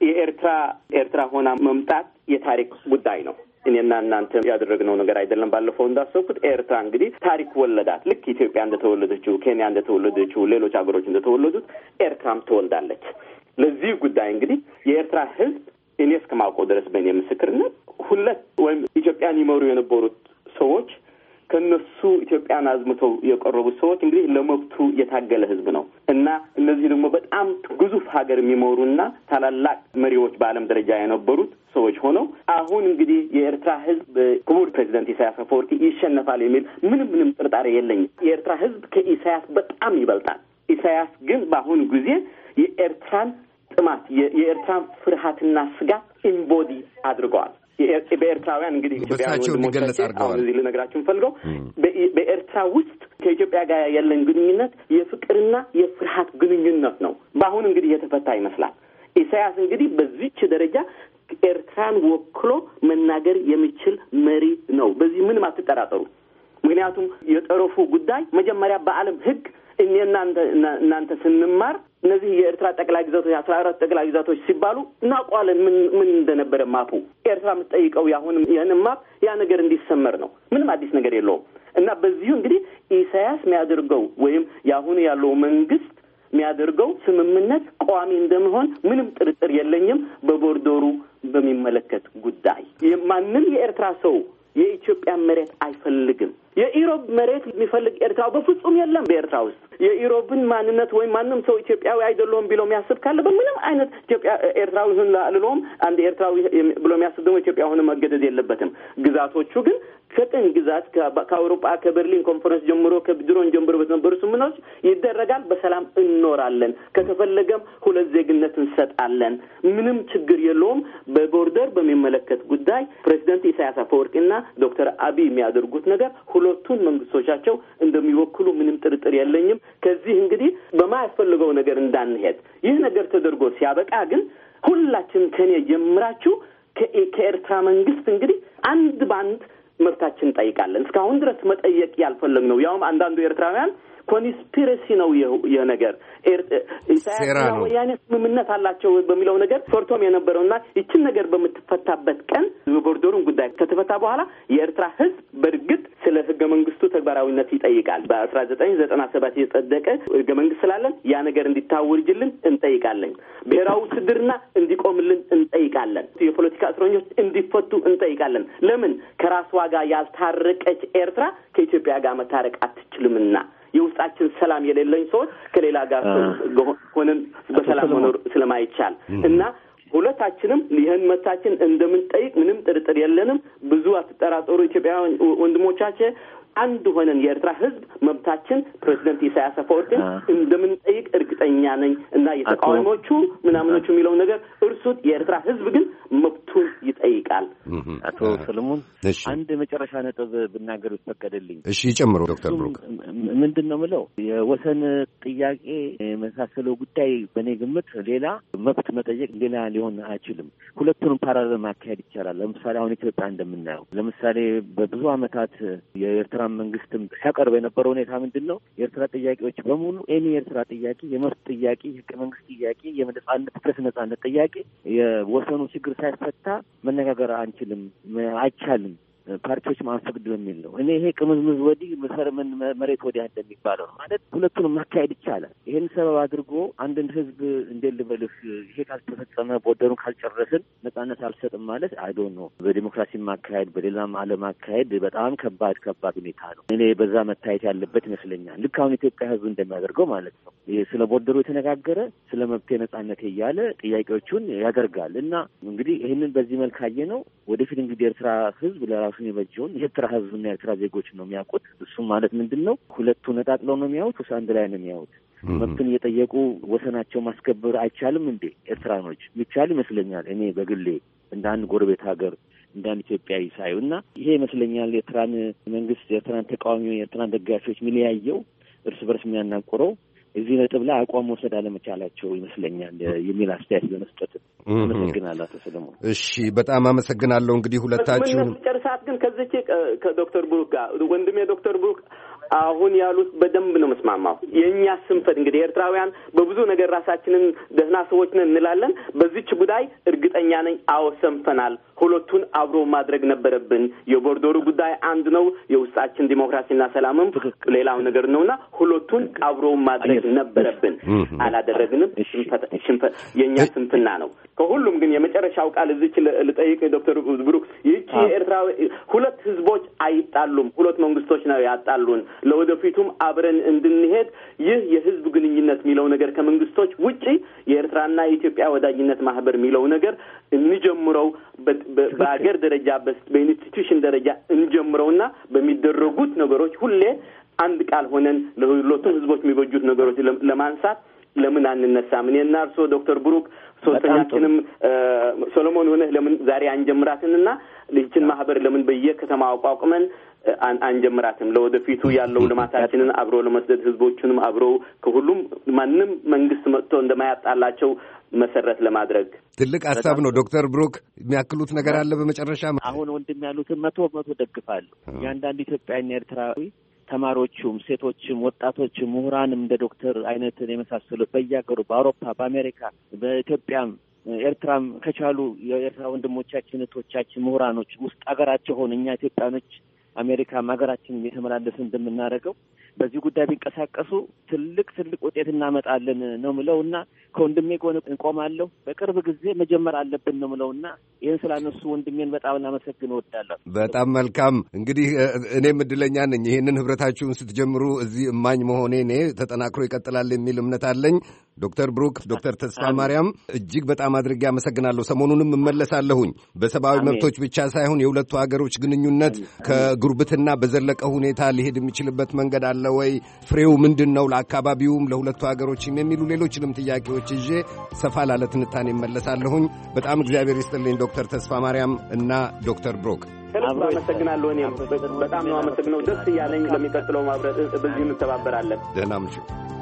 ኤርትራ ሆና መምጣት የታሪክ ጉዳይ ነው። እኔና እናንተ ያደረግነው ነገር አይደለም። ባለፈው እንዳሰብኩት ኤርትራ እንግዲህ ታሪክ ወለዳት። ልክ ኢትዮጵያ እንደተወለደችው፣ ኬንያ እንደተወለደችው፣ ሌሎች ሀገሮች እንደተወለዱት ኤርትራም ትወልዳለች። ለዚህ ጉዳይ እንግዲህ የኤርትራ ህዝብ እኔ እስከማውቀው ድረስ በእኔ ምስክርነት ሁለት ወይም ኢትዮጵያን ይመሩ የነበሩት ሰዎች ከነሱ ኢትዮጵያን አዝምተው የቀረቡት ሰዎች እንግዲህ ለመብቱ የታገለ ህዝብ ነው እና እነዚህ ደግሞ በጣም ግዙፍ ሀገር የሚመሩና ታላላቅ መሪዎች በዓለም ደረጃ የነበሩት ሰዎች ሆነው አሁን እንግዲህ የኤርትራ ህዝብ ክቡር ፕሬዚደንት ኢሳያስ አፈወርቂ ይሸነፋል የሚል ምንም ጥርጣሬ የለኝም። የኤርትራ ህዝብ ከኢሳያስ በጣም ይበልጣል። ኢሳያስ ግን በአሁኑ ጊዜ የኤርትራን ጥማት የኤርትራን ፍርሃትና ስጋት ኢምቦዲ አድርገዋል። በኤርትራውያን እንግዲህ በሳቸው እንዲገለጽ አድርገዋል። እዚህ ልነግራችሁ የምፈልገው በኤርትራ ውስጥ ከኢትዮጵያ ጋር ያለን ግንኙነት የፍቅርና የፍርሃት ግንኙነት ነው። በአሁኑ እንግዲህ የተፈታ ይመስላል። ኢሳያስ እንግዲህ በዚች ደረጃ ኤርትራን ወክሎ መናገር የሚችል መሪ ነው። በዚህ ምንም አትጠራጠሩ። ምክንያቱም የጠረፉ ጉዳይ መጀመሪያ በዓለም ሕግ እናንተ ስንማር እነዚህ የኤርትራ ጠቅላይ ግዛቶች 14 ጠቅላይ ግዛቶች ሲባሉ እናውቀዋለን ምን እንደነበረ ማፑ። ኤርትራ የምትጠይቀው ያሁንም ይህን ማፕ ያ ነገር እንዲሰመር ነው። ምንም አዲስ ነገር የለውም። እና በዚሁ እንግዲህ ኢሳያስ የሚያደርገው ወይም ያሁን ያለው መንግስት የሚያደርገው ስምምነት ቋሚ እንደሚሆን ምንም ጥርጥር የለኝም። በቦርደሩ በሚመለከት ጉዳይ ማንም የኤርትራ ሰው የኢትዮጵያ መሬት አይፈልግም። የኢሮብ መሬት የሚፈልግ ኤርትራ በፍጹም የለም። በኤርትራ ውስጥ የኢሮብን ማንነት ወይም ማንም ሰው ኢትዮጵያዊ አይደለሁም ብሎ የሚያስብ ካለ በምንም አይነት ኢትዮጵያ ኤርትራዊ ሁን አልለውም። አንድ ኤርትራዊ ብሎ የሚያስብ ደግሞ ኢትዮጵያ ሆነ መገደድ የለበትም። ግዛቶቹ ግን ከቅኝ ግዛት ከአውሮፓ ከበርሊን ኮንፈረንስ ጀምሮ ከድሮን ጀምሮ በነበሩ ስምምነቶች ይደረጋል። በሰላም እንኖራለን። ከተፈለገም ሁለት ዜግነት እንሰጣለን። ምንም ችግር የለውም። በቦርደር በሚመለከት ጉዳይ ፕሬዚደንት ኢሳያስ አፈወርቂና ዶክተር አብይ የሚያደርጉት ነገር ሁለቱን መንግስቶቻቸው እንደሚወክሉ ምንም ጥርጥር የለኝም። ከዚህ እንግዲህ በማያስፈልገው ነገር እንዳንሄድ ይህ ነገር ተደርጎ ሲያበቃ ግን ሁላችን ከኔ ጀምራችሁ ከኤርትራ መንግስት እንግዲህ አንድ ባንድ መብታችን እንጠይቃለን። እስካሁን ድረስ መጠየቅ ያልፈለግነው ያውም አንዳንዱ ኤርትራውያን ኮንስፒረሲ ነው የነገር ኢሳያስና ወያኔ ስምምነት አላቸው በሚለው ነገር ፈርቶም የነበረውና ይችን ነገር በምትፈታበት ቀን የቦርደሩን ጉዳይ ከተፈታ በኋላ የኤርትራ ሕዝብ በእርግጥ ስለ ህገ መንግስቱ ተግባራዊነት ይጠይቃል። በ1997 የጸደቀ ህገ መንግስት ስላለን ያ ነገር እንዲታወጅልን እንጠይቃለን። ብሔራዊ ውትድርና እንዲቆምልን እንጠይቃለን። የፖለቲካ እስረኞች እንዲፈቱ እንጠይቃለን። ለምን ከራስዋ ጋር ያልታረቀች ኤርትራ ከኢትዮጵያ ጋር መታረቅ አትችልምና የውስጣችን ሰላም የሌለኝ ሰዎች ከሌላ ጋር ሆነን በሰላም መኖር ስለማይቻል እና ሁለታችንም ይህን መብታችን እንደምንጠይቅ ምንም ጥርጥር የለንም። ብዙ አትጠራጠሩ ኢትዮጵያውያን ወንድሞቻችን። አንድ ሆነን የኤርትራ ህዝብ መብታችን ፕሬዚደንት ኢሳያስ አፈወርቂ እንደምንጠይቅ እርግጠኛ ነኝ እና የተቃዋሚዎቹ ምናምኖቹ የሚለው ነገር እርሱት። የኤርትራ ህዝብ ግን መብቱን ይጠይቃል። አቶ ሰለሞን አንድ መጨረሻ ነጥብ ብናገር ይፈቀደልኝ? እሺ ይጨምሩ ዶክተር ብሩክ። ምንድን ነው የምለው የወሰን ጥያቄ የመሳሰለው ጉዳይ በእኔ ግምት ሌላ መብት መጠየቅ ሌላ ሊሆን አይችልም። ሁለቱንም ፓራሌል ማካሄድ ይቻላል። ለምሳሌ አሁን ኢትዮጵያ እንደምናየው ለምሳሌ በብዙ ዓመታት የኤርትራ መንግስትም ሲያቀርብ የነበረው ሁኔታ ምንድን ነው? የኤርትራ ጥያቄዎች በሙሉ የኤርትራ ጥያቄ፣ የመብት ጥያቄ፣ የህገ መንግስት ጥያቄ፣ የነጻነት ፕሬስ ነጻነት ጥያቄ የወሰኑ ችግር ሳይፈታ መነጋገር አንችልም፣ አይቻልም፣ ፓርቲዎች ማንፈቅድ በሚል ነው። እኔ ይሄ ቅምዝምዝ ወዲህ መሬት ወዲያ እንደሚባለው ነው ማለት ሁለቱንም ማካሄድ ይቻላል። ይሄን ሰበብ አድርጎ አንድን ህዝብ እንዴት ልበልህ ይሄ ካልተፈጸመ ቦርደሩን ካልጨረስን ነጻነት አልሰጥም ማለት አይዶን ነው። በዲሞክራሲ ማካሄድ በሌላም ዓለም ማካሄድ በጣም ከባድ ሁኔታ ነው። እኔ በዛ መታየት ያለበት ይመስለኛል። ልክ አሁን ኢትዮጵያ ህዝብ እንደሚያደርገው ማለት ነው። ይሄ ስለ ቦርደሩ የተነጋገረ ስለ መብቴ ነጻነት እያለ ጥያቄዎቹን ያደርጋል እና እንግዲህ ይህንን በዚህ መልክ አየ ነው። ወደፊት እንግዲህ ኤርትራ ህዝብ ለራሱን የበጀውን የኤርትራ ህዝብና የኤርትራ ዜጎች ነው የሚያውቁት። እሱም ማለት ምንድን ነው? ሁለቱ ነጣጥለው ነው የሚያዩት ወይስ አንድ ላይ ነው የሚያዩት? መብትን እየጠየቁ ወሰናቸው ማስከበር አይቻልም እንዴ? ኤርትራኖች የሚቻል ይመስለኛል። እኔ በግሌ እንደ አንድ ጎረቤት ሀገር እንደ አንድ ኢትዮጵያዊ ሳዩ እና ይሄ ይመስለኛል የኤርትራን መንግስት፣ የኤርትራን ተቃዋሚ፣ የኤርትራን ደጋፊዎች የሚለያየው እርስ በርስ የሚያናቁረው እዚህ ነጥብ ላይ አቋም መውሰድ አለመቻላቸው ይመስለኛል የሚል አስተያየት ለመስጠት አመሰግናለሁ። አቶ ሰለሞን እሺ፣ በጣም አመሰግናለሁ። እንግዲህ ሁለታችሁም ጨርሳት ግን ከዚች ከዶክተር ብሩክ ጋር ወንድሜ ዶክተር ብሩክ አሁን ያሉት በደንብ ነው መስማማው። የኛ ስንፈት እንግዲህ ኤርትራውያን በብዙ ነገር ራሳችንን ደህና ሰዎች ነን እንላለን። በዚች ጉዳይ እርግጠኛ ነኝ አዎ ሰንፈናል። ሁለቱን አብሮ ማድረግ ነበረብን። የቦርደሩ ጉዳይ አንድ ነው፣ የውስጣችን ዲሞክራሲና ሰላምም ሌላው ነገር ነውና ሁለቱን አብሮ ማድረግ ነበረብን። አላደረግንም። ሽንፈት የኛ ስንፍና ነው። ከሁሉም ግን የመጨረሻው ቃል እዚች ልጠይቅ ዶክተር ብሩክ ይህቺ የኤርትራ ሁለት ህዝቦች አይጣሉም፣ ሁለት መንግስቶች ነው ያጣሉን። ለወደፊቱም አብረን እንድንሄድ ይህ የህዝብ ግንኙነት የሚለው ነገር ከመንግስቶች ውጪ የኤርትራና የኢትዮጵያ ወዳጅነት ማህበር የሚለው ነገር እንጀምረው። በአገር ደረጃ በኢንስቲትዩሽን ደረጃ እንጀምረውና በሚደረጉት ነገሮች ሁሌ አንድ ቃል ሆነን ለሁለቱም ህዝቦች የሚበጁት ነገሮች ለማንሳት ለምን አንነሳም? እኔና እርሶ ዶክተር ብሩክ ሶስተኛችንም ሶሎሞን ሆነ ለምን ዛሬ አንጀምራትንና ልጅን ማህበር ለምን በየከተማው አቋቁመን አንጀምራትም? ለወደፊቱ ያለው ልማታችንን አብሮ ለመስደድ ህዝቦቹንም አብሮ ከሁሉም ማንም መንግስት መጥቶ እንደማያጣላቸው መሰረት ለማድረግ ትልቅ ሐሳብ ነው። ዶክተር ብሩክ የሚያክሉት ነገር አለ? በመጨረሻ አሁን ወንድም ያሉትን 100% ደግፋለሁ። ያንዳንድ ኢትዮጵያና ኤርትራዊ ተማሪዎቹም፣ ሴቶችም፣ ወጣቶችም፣ ምሁራንም እንደ ዶክተር አይነት የመሳሰሉት በየሀገሩ በአውሮፓ፣ በአሜሪካ፣ በኢትዮጵያም ኤርትራም ከቻሉ የኤርትራ ወንድሞቻችን እህቶቻችን ምሁራኖች ውስጥ አገራቸው ሆነ እኛ ኢትዮጵያኖች አሜሪካም ሀገራችንን የተመላለስን እንደምናደርገው በዚህ ጉዳይ ቢንቀሳቀሱ ትልቅ ውጤት እናመጣለን ነው ምለውና ከወንድሜ ጎን እንቆማለሁ። በቅርብ ጊዜ መጀመር አለብን ነው ምለውና ይህን ስላነሱ ወንድሜን በጣም ላመሰግን እወዳለሁ። በጣም መልካም። እንግዲህ እኔም እድለኛ ነኝ። ይህንን ህብረታችሁን ስትጀምሩ እዚህ እማኝ መሆኔ እኔ ተጠናክሮ ይቀጥላል የሚል እምነት አለኝ። ዶክተር ብሩክ፣ ዶክተር ተስፋ ማርያም እጅግ በጣም አድርጌ አመሰግናለሁ። ሰሞኑንም እመለሳለሁኝ። በሰብአዊ መብቶች ብቻ ሳይሆን የሁለቱ ሀገሮች ግንኙነት ከጉርብትና በዘለቀ ሁኔታ ሊሄድ የሚችልበት መንገድ አለ ወይ? ፍሬው ምንድን ነው? ለአካባቢውም ለሁለቱ ሀገሮችም የሚሉ ሌሎችንም ጥያቄዎች ይዤ ሰፋ ላለ ትንታኔ እመለሳለሁኝ። በጣም እግዚአብሔር ይስጥልኝ ዶክተር ተስፋ ማርያም እና ዶክተር ብሩክ። አመሰግናለሁ። እኔም በጣም ነው አመሰግነው። ደስ እያለኝ ለሚቀጥለው ማብረት በዚህ እንተባበራለን። ደህና ምሹ።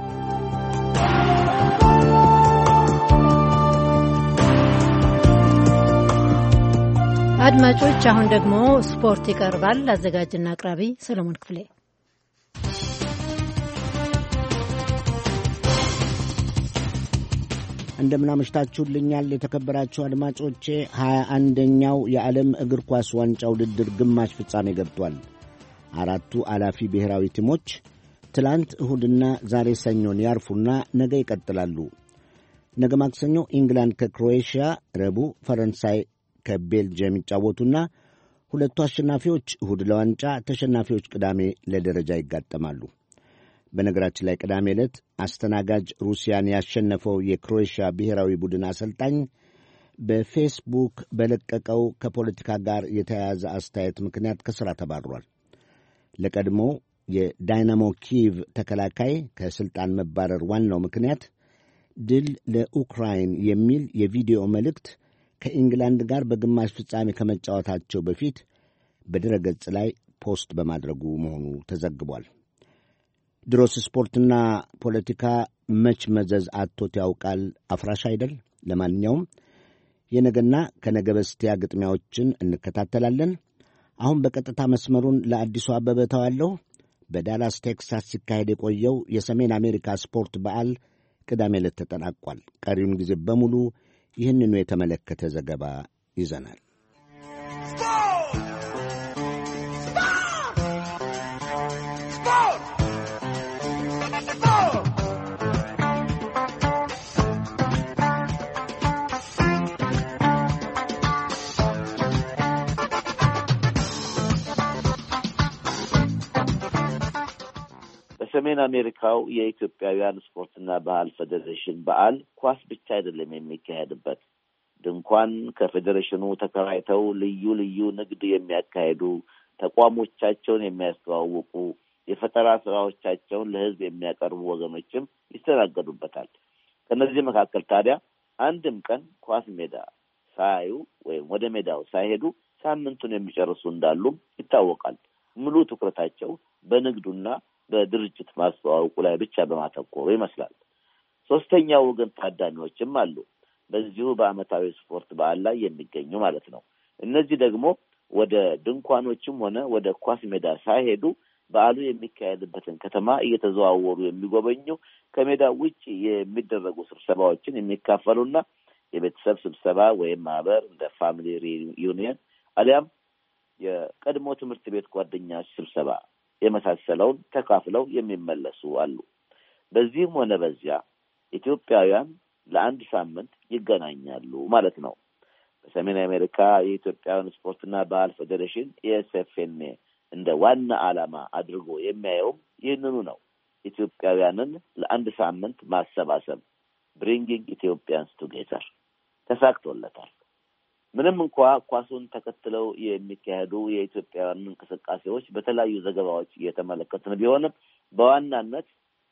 አድማጮች፣ አሁን ደግሞ ስፖርት ይቀርባል። አዘጋጅና አቅራቢ ሰለሞን ክፍሌ። እንደምናመሽታችሁልኛል የተከበራችሁ አድማጮቼ። 21ኛው የዓለም እግር ኳስ ዋንጫ ውድድር ግማሽ ፍጻሜ ገብቷል። አራቱ አላፊ ብሔራዊ ቲሞች ትላንት እሁድና ዛሬ ሰኞን ያርፉና ነገ ይቀጥላሉ። ነገ ማክሰኞ ኢንግላንድ ከክሮኤሽያ፣ ረቡዕ ፈረንሳይ ከቤልጅየም ይጫወቱና ሁለቱ አሸናፊዎች እሁድ ለዋንጫ፣ ተሸናፊዎች ቅዳሜ ለደረጃ ይጋጠማሉ። በነገራችን ላይ ቅዳሜ ዕለት አስተናጋጅ ሩሲያን ያሸነፈው የክሮኤሽያ ብሔራዊ ቡድን አሰልጣኝ በፌስቡክ በለቀቀው ከፖለቲካ ጋር የተያያዘ አስተያየት ምክንያት ከሥራ ተባሯል። ለቀድሞ የዳይናሞ ኪቭ ተከላካይ ከሥልጣን መባረር ዋናው ምክንያት ድል ለኡክራይን የሚል የቪዲዮ መልእክት ከኢንግላንድ ጋር በግማሽ ፍጻሜ ከመጫወታቸው በፊት በድረ ገጽ ላይ ፖስት በማድረጉ መሆኑ ተዘግቧል። ድሮስ ስፖርትና ፖለቲካ መች መዘዝ አጥቶት ያውቃል? አፍራሽ አይደል? ለማንኛውም የነገና ከነገ በስቲያ ግጥሚያዎችን እንከታተላለን። አሁን በቀጥታ መስመሩን ለአዲሱ አበበ ተዋለሁ። በዳላስ ቴክሳስ ሲካሄድ የቆየው የሰሜን አሜሪካ ስፖርት በዓል ቅዳሜ ዕለት ተጠናቋል። ቀሪውን ጊዜ በሙሉ ይህንኑ የተመለከተ ዘገባ ይዘናል። በሰሜን አሜሪካው የኢትዮጵያውያን ስፖርትና ባህል ፌዴሬሽን በዓል ኳስ ብቻ አይደለም የሚካሄድበት። ድንኳን ከፌዴሬሽኑ ተከራይተው ልዩ ልዩ ንግድ የሚያካሄዱ፣ ተቋሞቻቸውን የሚያስተዋውቁ፣ የፈጠራ ስራዎቻቸውን ለሕዝብ የሚያቀርቡ ወገኖችም ይስተናገዱበታል። ከነዚህ መካከል ታዲያ አንድም ቀን ኳስ ሜዳ ሳያዩ ወይም ወደ ሜዳው ሳይሄዱ ሳምንቱን የሚጨርሱ እንዳሉም ይታወቃል። ሙሉ ትኩረታቸው በንግዱና በድርጅት ማስተዋወቁ ላይ ብቻ በማተኮሩ ይመስላል። ሶስተኛው ወገን ታዳሚዎችም አሉ፣ በዚሁ በዓመታዊ ስፖርት በዓል ላይ የሚገኙ ማለት ነው። እነዚህ ደግሞ ወደ ድንኳኖችም ሆነ ወደ ኳስ ሜዳ ሳይሄዱ በዓሉ የሚካሄድበትን ከተማ እየተዘዋወሩ የሚጎበኙ፣ ከሜዳ ውጭ የሚደረጉ ስብሰባዎችን የሚካፈሉና የቤተሰብ ስብሰባ ወይም ማህበር እንደ ፋሚሊ ሪዩኒየን አሊያም የቀድሞ ትምህርት ቤት ጓደኛች ስብሰባ የመሳሰለውን ተካፍለው የሚመለሱ አሉ። በዚህም ሆነ በዚያ ኢትዮጵያውያን ለአንድ ሳምንት ይገናኛሉ ማለት ነው። በሰሜን አሜሪካ የኢትዮጵያውያን ስፖርትና ባህል ፌዴሬሽን ESFNA እንደ ዋና ዓላማ አድርጎ የሚያየውም ይህንኑ ነው። ኢትዮጵያውያንን ለአንድ ሳምንት ማሰባሰብ፣ ብሪንጊንግ ኢትዮጵያንስ ቱጌዘር ተሳክቶለታል። ምንም እንኳ ኳሱን ተከትለው የሚካሄዱ የኢትዮጵያውያን እንቅስቃሴዎች በተለያዩ ዘገባዎች እየተመለከትን ቢሆንም በዋናነት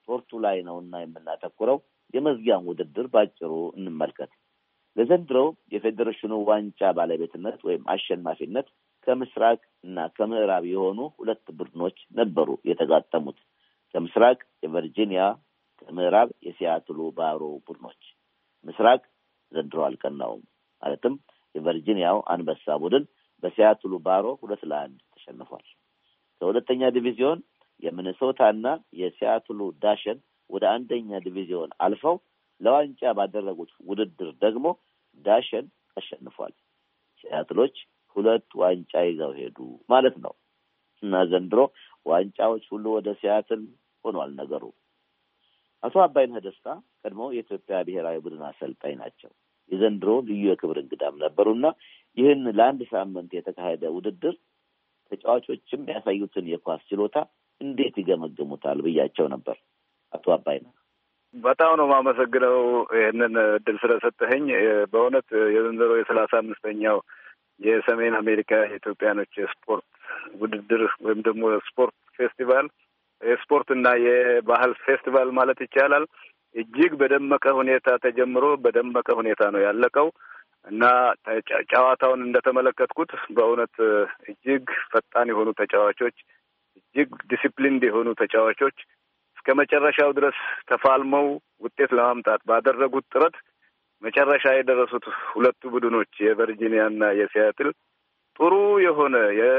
ስፖርቱ ላይ ነውና የምናተኩረው የመዝጊያውን ውድድር ባጭሩ እንመልከት። ለዘንድሮው የፌዴሬሽኑ ዋንጫ ባለቤትነት ወይም አሸናፊነት ከምስራቅ እና ከምዕራብ የሆኑ ሁለት ቡድኖች ነበሩ የተጋጠሙት። ከምስራቅ የቨርጂኒያ፣ ከምዕራብ የሲያትሉ ባሮ ቡድኖች። ምስራቅ ዘንድሮ አልቀናውም። ማለትም የቨርጂኒያው አንበሳ ቡድን በሲያትሉ ባሮ 2-1 ተሸንፏል። ከሁለተኛ ዲቪዚዮን የሚኒሶታና የሲያትሉ ዳሸን ወደ አንደኛ ዲቪዚዮን አልፈው ለዋንጫ ባደረጉት ውድድር ደግሞ ዳሸን አሸንፏል። ሲያትሎች 2 ዋንጫ ይዘው ሄዱ ማለት ነው እና ዘንድሮ ዋንጫዎች ሁሉ ወደ ሲያትል ሆኗል ነገሩ። አቶ አባይነህ ደስታ ቀድሞ የኢትዮጵያ ብሔራዊ ቡድን አሰልጣኝ ናቸው። የዘንድሮ ልዩ የክብር እንግዳም ነበሩና ይህን ለአንድ ሳምንት የተካሄደ ውድድር ተጫዋቾችም ያሳዩትን የኳስ ችሎታ እንዴት ይገመግሙታል ብያቸው ነበር። አቶ አባይነህ በጣም ነው የማመሰግነው ይህንን እድል ስለሰጠኸኝ። በእውነት የዘንድሮ 35ኛው የሰሜን አሜሪካ የኢትዮጵያኖች የስፖርት ውድድር ወይም ደግሞ ስፖርት ፌስቲቫል የስፖርት እና የባህል ፌስቲቫል ማለት ይቻላል እጅግ በደመቀ ሁኔታ ተጀምሮ በደመቀ ሁኔታ ነው ያለቀው እና ጨዋታውን እንደተመለከትኩት በእውነት እጅግ ፈጣን የሆኑ ተጫዋቾች፣ እጅግ ዲሲፕሊንድ የሆኑ ተጫዋቾች እስከ መጨረሻው ድረስ ተፋልመው ውጤት ለማምጣት ባደረጉት ጥረት መጨረሻ የደረሱት ሁለቱ ቡድኖች የቨርጂኒያ እና የሲያትል ጥሩ የሆነ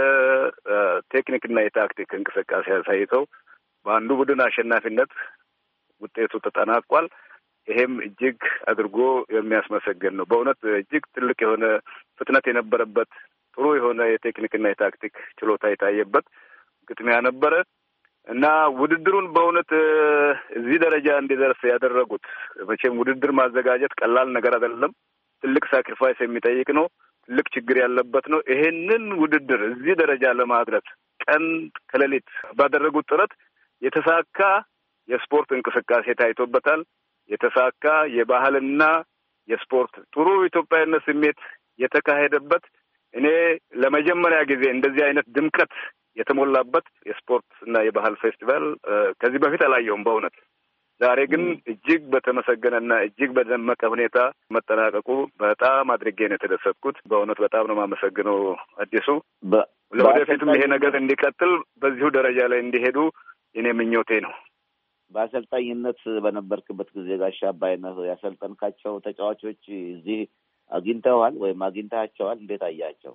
የቴክኒክና የታክቲክ እንቅስቃሴ አሳይተው በአንዱ ቡድን አሸናፊነት ውጤቱ ተጠናቋል። ይሄም እጅግ አድርጎ የሚያስመሰግን ነው። በእውነት እጅግ ትልቅ የሆነ ፍጥነት የነበረበት ጥሩ የሆነ የቴክኒክና የታክቲክ ችሎታ የታየበት ግጥሚያ ነበረ እና ውድድሩን በእውነት እዚህ ደረጃ እንዲደርስ ያደረጉት መቼም ውድድር ማዘጋጀት ቀላል ነገር አይደለም። ትልቅ ሳክሪፋይስ የሚጠይቅ ነው። ትልቅ ችግር ያለበት ነው። ይሄንን ውድድር እዚህ ደረጃ ለማድረስ ቀን ከሌሊት ባደረጉት ጥረት የተሳካ የስፖርት እንቅስቃሴ ታይቶበታል። የተሳካ የባህልና የስፖርት ጥሩ ኢትዮጵያዊነት ስሜት የተካሄደበት እኔ ለመጀመሪያ ጊዜ እንደዚህ አይነት ድምቀት የተሞላበት የስፖርት እና የባህል ፌስቲቫል ከዚህ በፊት አላየውም በእውነት። ዛሬ ግን እጅግ በተመሰገነና እጅግ በደመቀ ሁኔታ መጠናቀቁ በጣም አድርጌ ነው የተደሰትኩት። በእውነት በጣም ነው የማመሰግነው አዲሱ። ለወደፊትም ይሄ ነገር እንዲቀጥል በዚሁ ደረጃ ላይ እንዲሄዱ የኔ ምኞቴ ነው። በአሰልጣኝነት በነበርክበት ጊዜ ጋሻ አባይነህ ያሰልጠንካቸው ተጫዋቾች እዚህ አግኝተዋል ወይም አግኝታቸዋል? እንዴት አያቸው?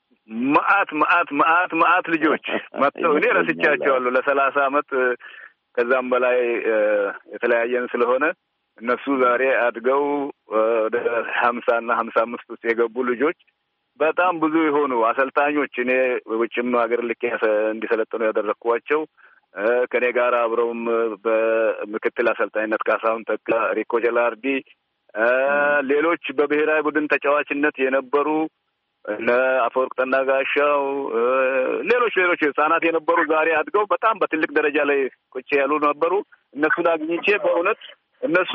መዓት ልጆች መጥተው እኔ ረስቻቸዋለሁ። ለ30 ዓመት ከዛም በላይ የተለያየን ስለሆነ እነሱ ዛሬ አድገው ወደ 50 እና 55 ውስጥ የገቡ ልጆች በጣም ብዙ የሆኑ አሰልጣኞች እኔ ውጭም ሀገር ልኬ እንዲሰለጥኑ ያደረግኳቸው ከኔ ጋር አብረውም በምክትል አሰልጣኝነት ካሳሁን ተካ፣ ሪኮ ጀላርዲ፣ ሌሎች በብሔራዊ ቡድን ተጫዋችነት የነበሩ እነ አፈወርቅ ጠናጋሻው፣ ሌሎች ህጻናት የነበሩ ዛሬ አድገው በጣም በትልቅ ደረጃ ላይ ቁጭ ያሉ ነበሩ። እነሱን አግኝቼ በእውነት እነሱ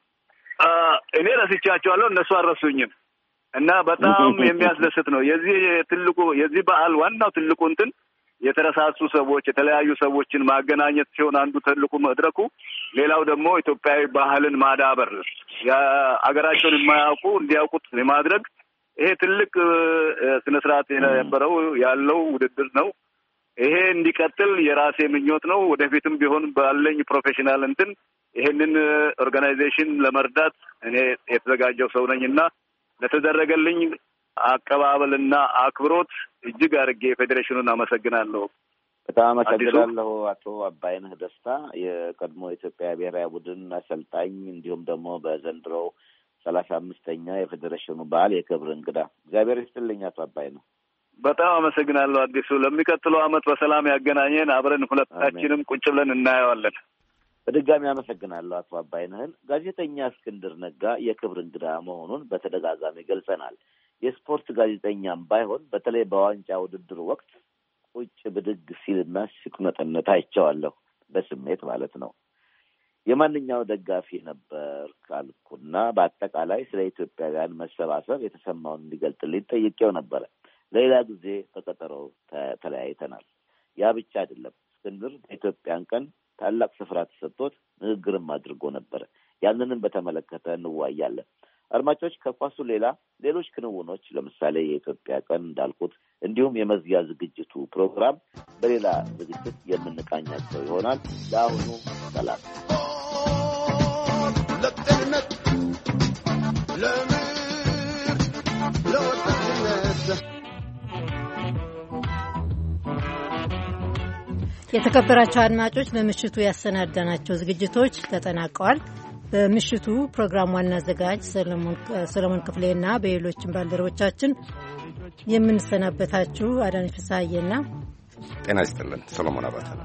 እኔ ረስቻቸዋለሁ፣ እነሱ አልረሱኝም እና በጣም የሚያስደስት ነው። የዚህ በዓል ዋናው ትልቁ እንትን የተረሳሱ ሰዎች የተለያዩ ሰዎችን ማገናኘት ሲሆን አንዱ ትልቁ መድረኩ፣ ሌላው ደግሞ ኢትዮጵያዊ ባህልን ማዳበር የአገራቸውን የማያውቁ እንዲያውቁት የማድረግ ይሄ ትልቅ ስነ ስርዓት የነበረው ያለው ውድድር ነው። ይሄ እንዲቀጥል የራሴ ምኞት ነው። ወደፊትም ቢሆን ባለኝ ፕሮፌሽናል እንትን ይሄንን ኦርጋናይዜሽን ለመርዳት እኔ የተዘጋጀው ሰው ነኝና ለተደረገልኝ አቀባበልና አክብሮት እጅግ አድርጌ ፌዴሬሽኑን አመሰግናለሁ። በጣም አመሰግናለሁ አቶ አባይነህ ደስታ፣ የቀድሞ የኢትዮጵያ ብሔራዊ ቡድን አሰልጣኝ እንዲሁም ደግሞ በዘንድሮው 35ኛ የፌዴሬሽኑ በዓል የክብር እንግዳ። እግዚአብሔር ይስጥልኝ አቶ አባይነህ። በጣም አመሰግናለሁ አዲሱ። ለሚቀጥለው ዓመት በሰላም ያገናኘን፣ አብረን ሁለታችንም ቁጭ ብለን እናየዋለን። በድጋሚ አመሰግናለሁ አቶ አባይነህን። ጋዜጠኛ እስክንድር ነጋ የክብር እንግዳ መሆኑን በተደጋጋሚ ገልጸናል። የስፖርት ጋዜጠኛም ባይሆን በተለይ በዋንጫ ውድድር ወቅት ቁጭ ብድግ ሲልና ሲቁነጠነት አይቼዋለሁ፣ በስሜት ማለት ነው። የማንኛው ደጋፊ ነበር ካልኩና በአጠቃላይ ስለ ኢትዮጵያውያን መሰባሰብ የተሰማውን እንዲገልጥልኝ ጠይቄው ነበረ። ሌላ ጊዜ በቀጠሮ ተለያይተናል። ያ ብቻ አይደለም። እስክንድር በኢትዮጵያን ቀን ታላቅ ስፍራ ተሰጥቶት ንግግርም አድርጎ ነበር። ያንንም በተመለከተ እንወያያለን። አድማጮች፣ ከኳሱ ሌላ ሌሎች ክንውኖች ለምሳሌ የኢትዮጵያ ቀን እንዳልኩት እንዲሁም የመዝጊያ ዝግጅቱ ፕሮግራም በሌላ ዝግጅት የምንቃኛቸው ይሆናል። ለአሁኑ ሰላም። ለጤንነት ለምርት ለወጣትነት የተከበራቸው አድማጮች በምሽቱ ያሰናዳናቸው ዝግጅቶች ተጠናቀዋል። በምሽቱ ፕሮግራም ዋና አዘጋጅ ሰለሞን ክፍሌና በሌሎችም ባልደረቦቻችን የምንሰናበታችሁ አዳነች ፍስሐዬና ጤና ይስጥልን ሰሎሞን አባተ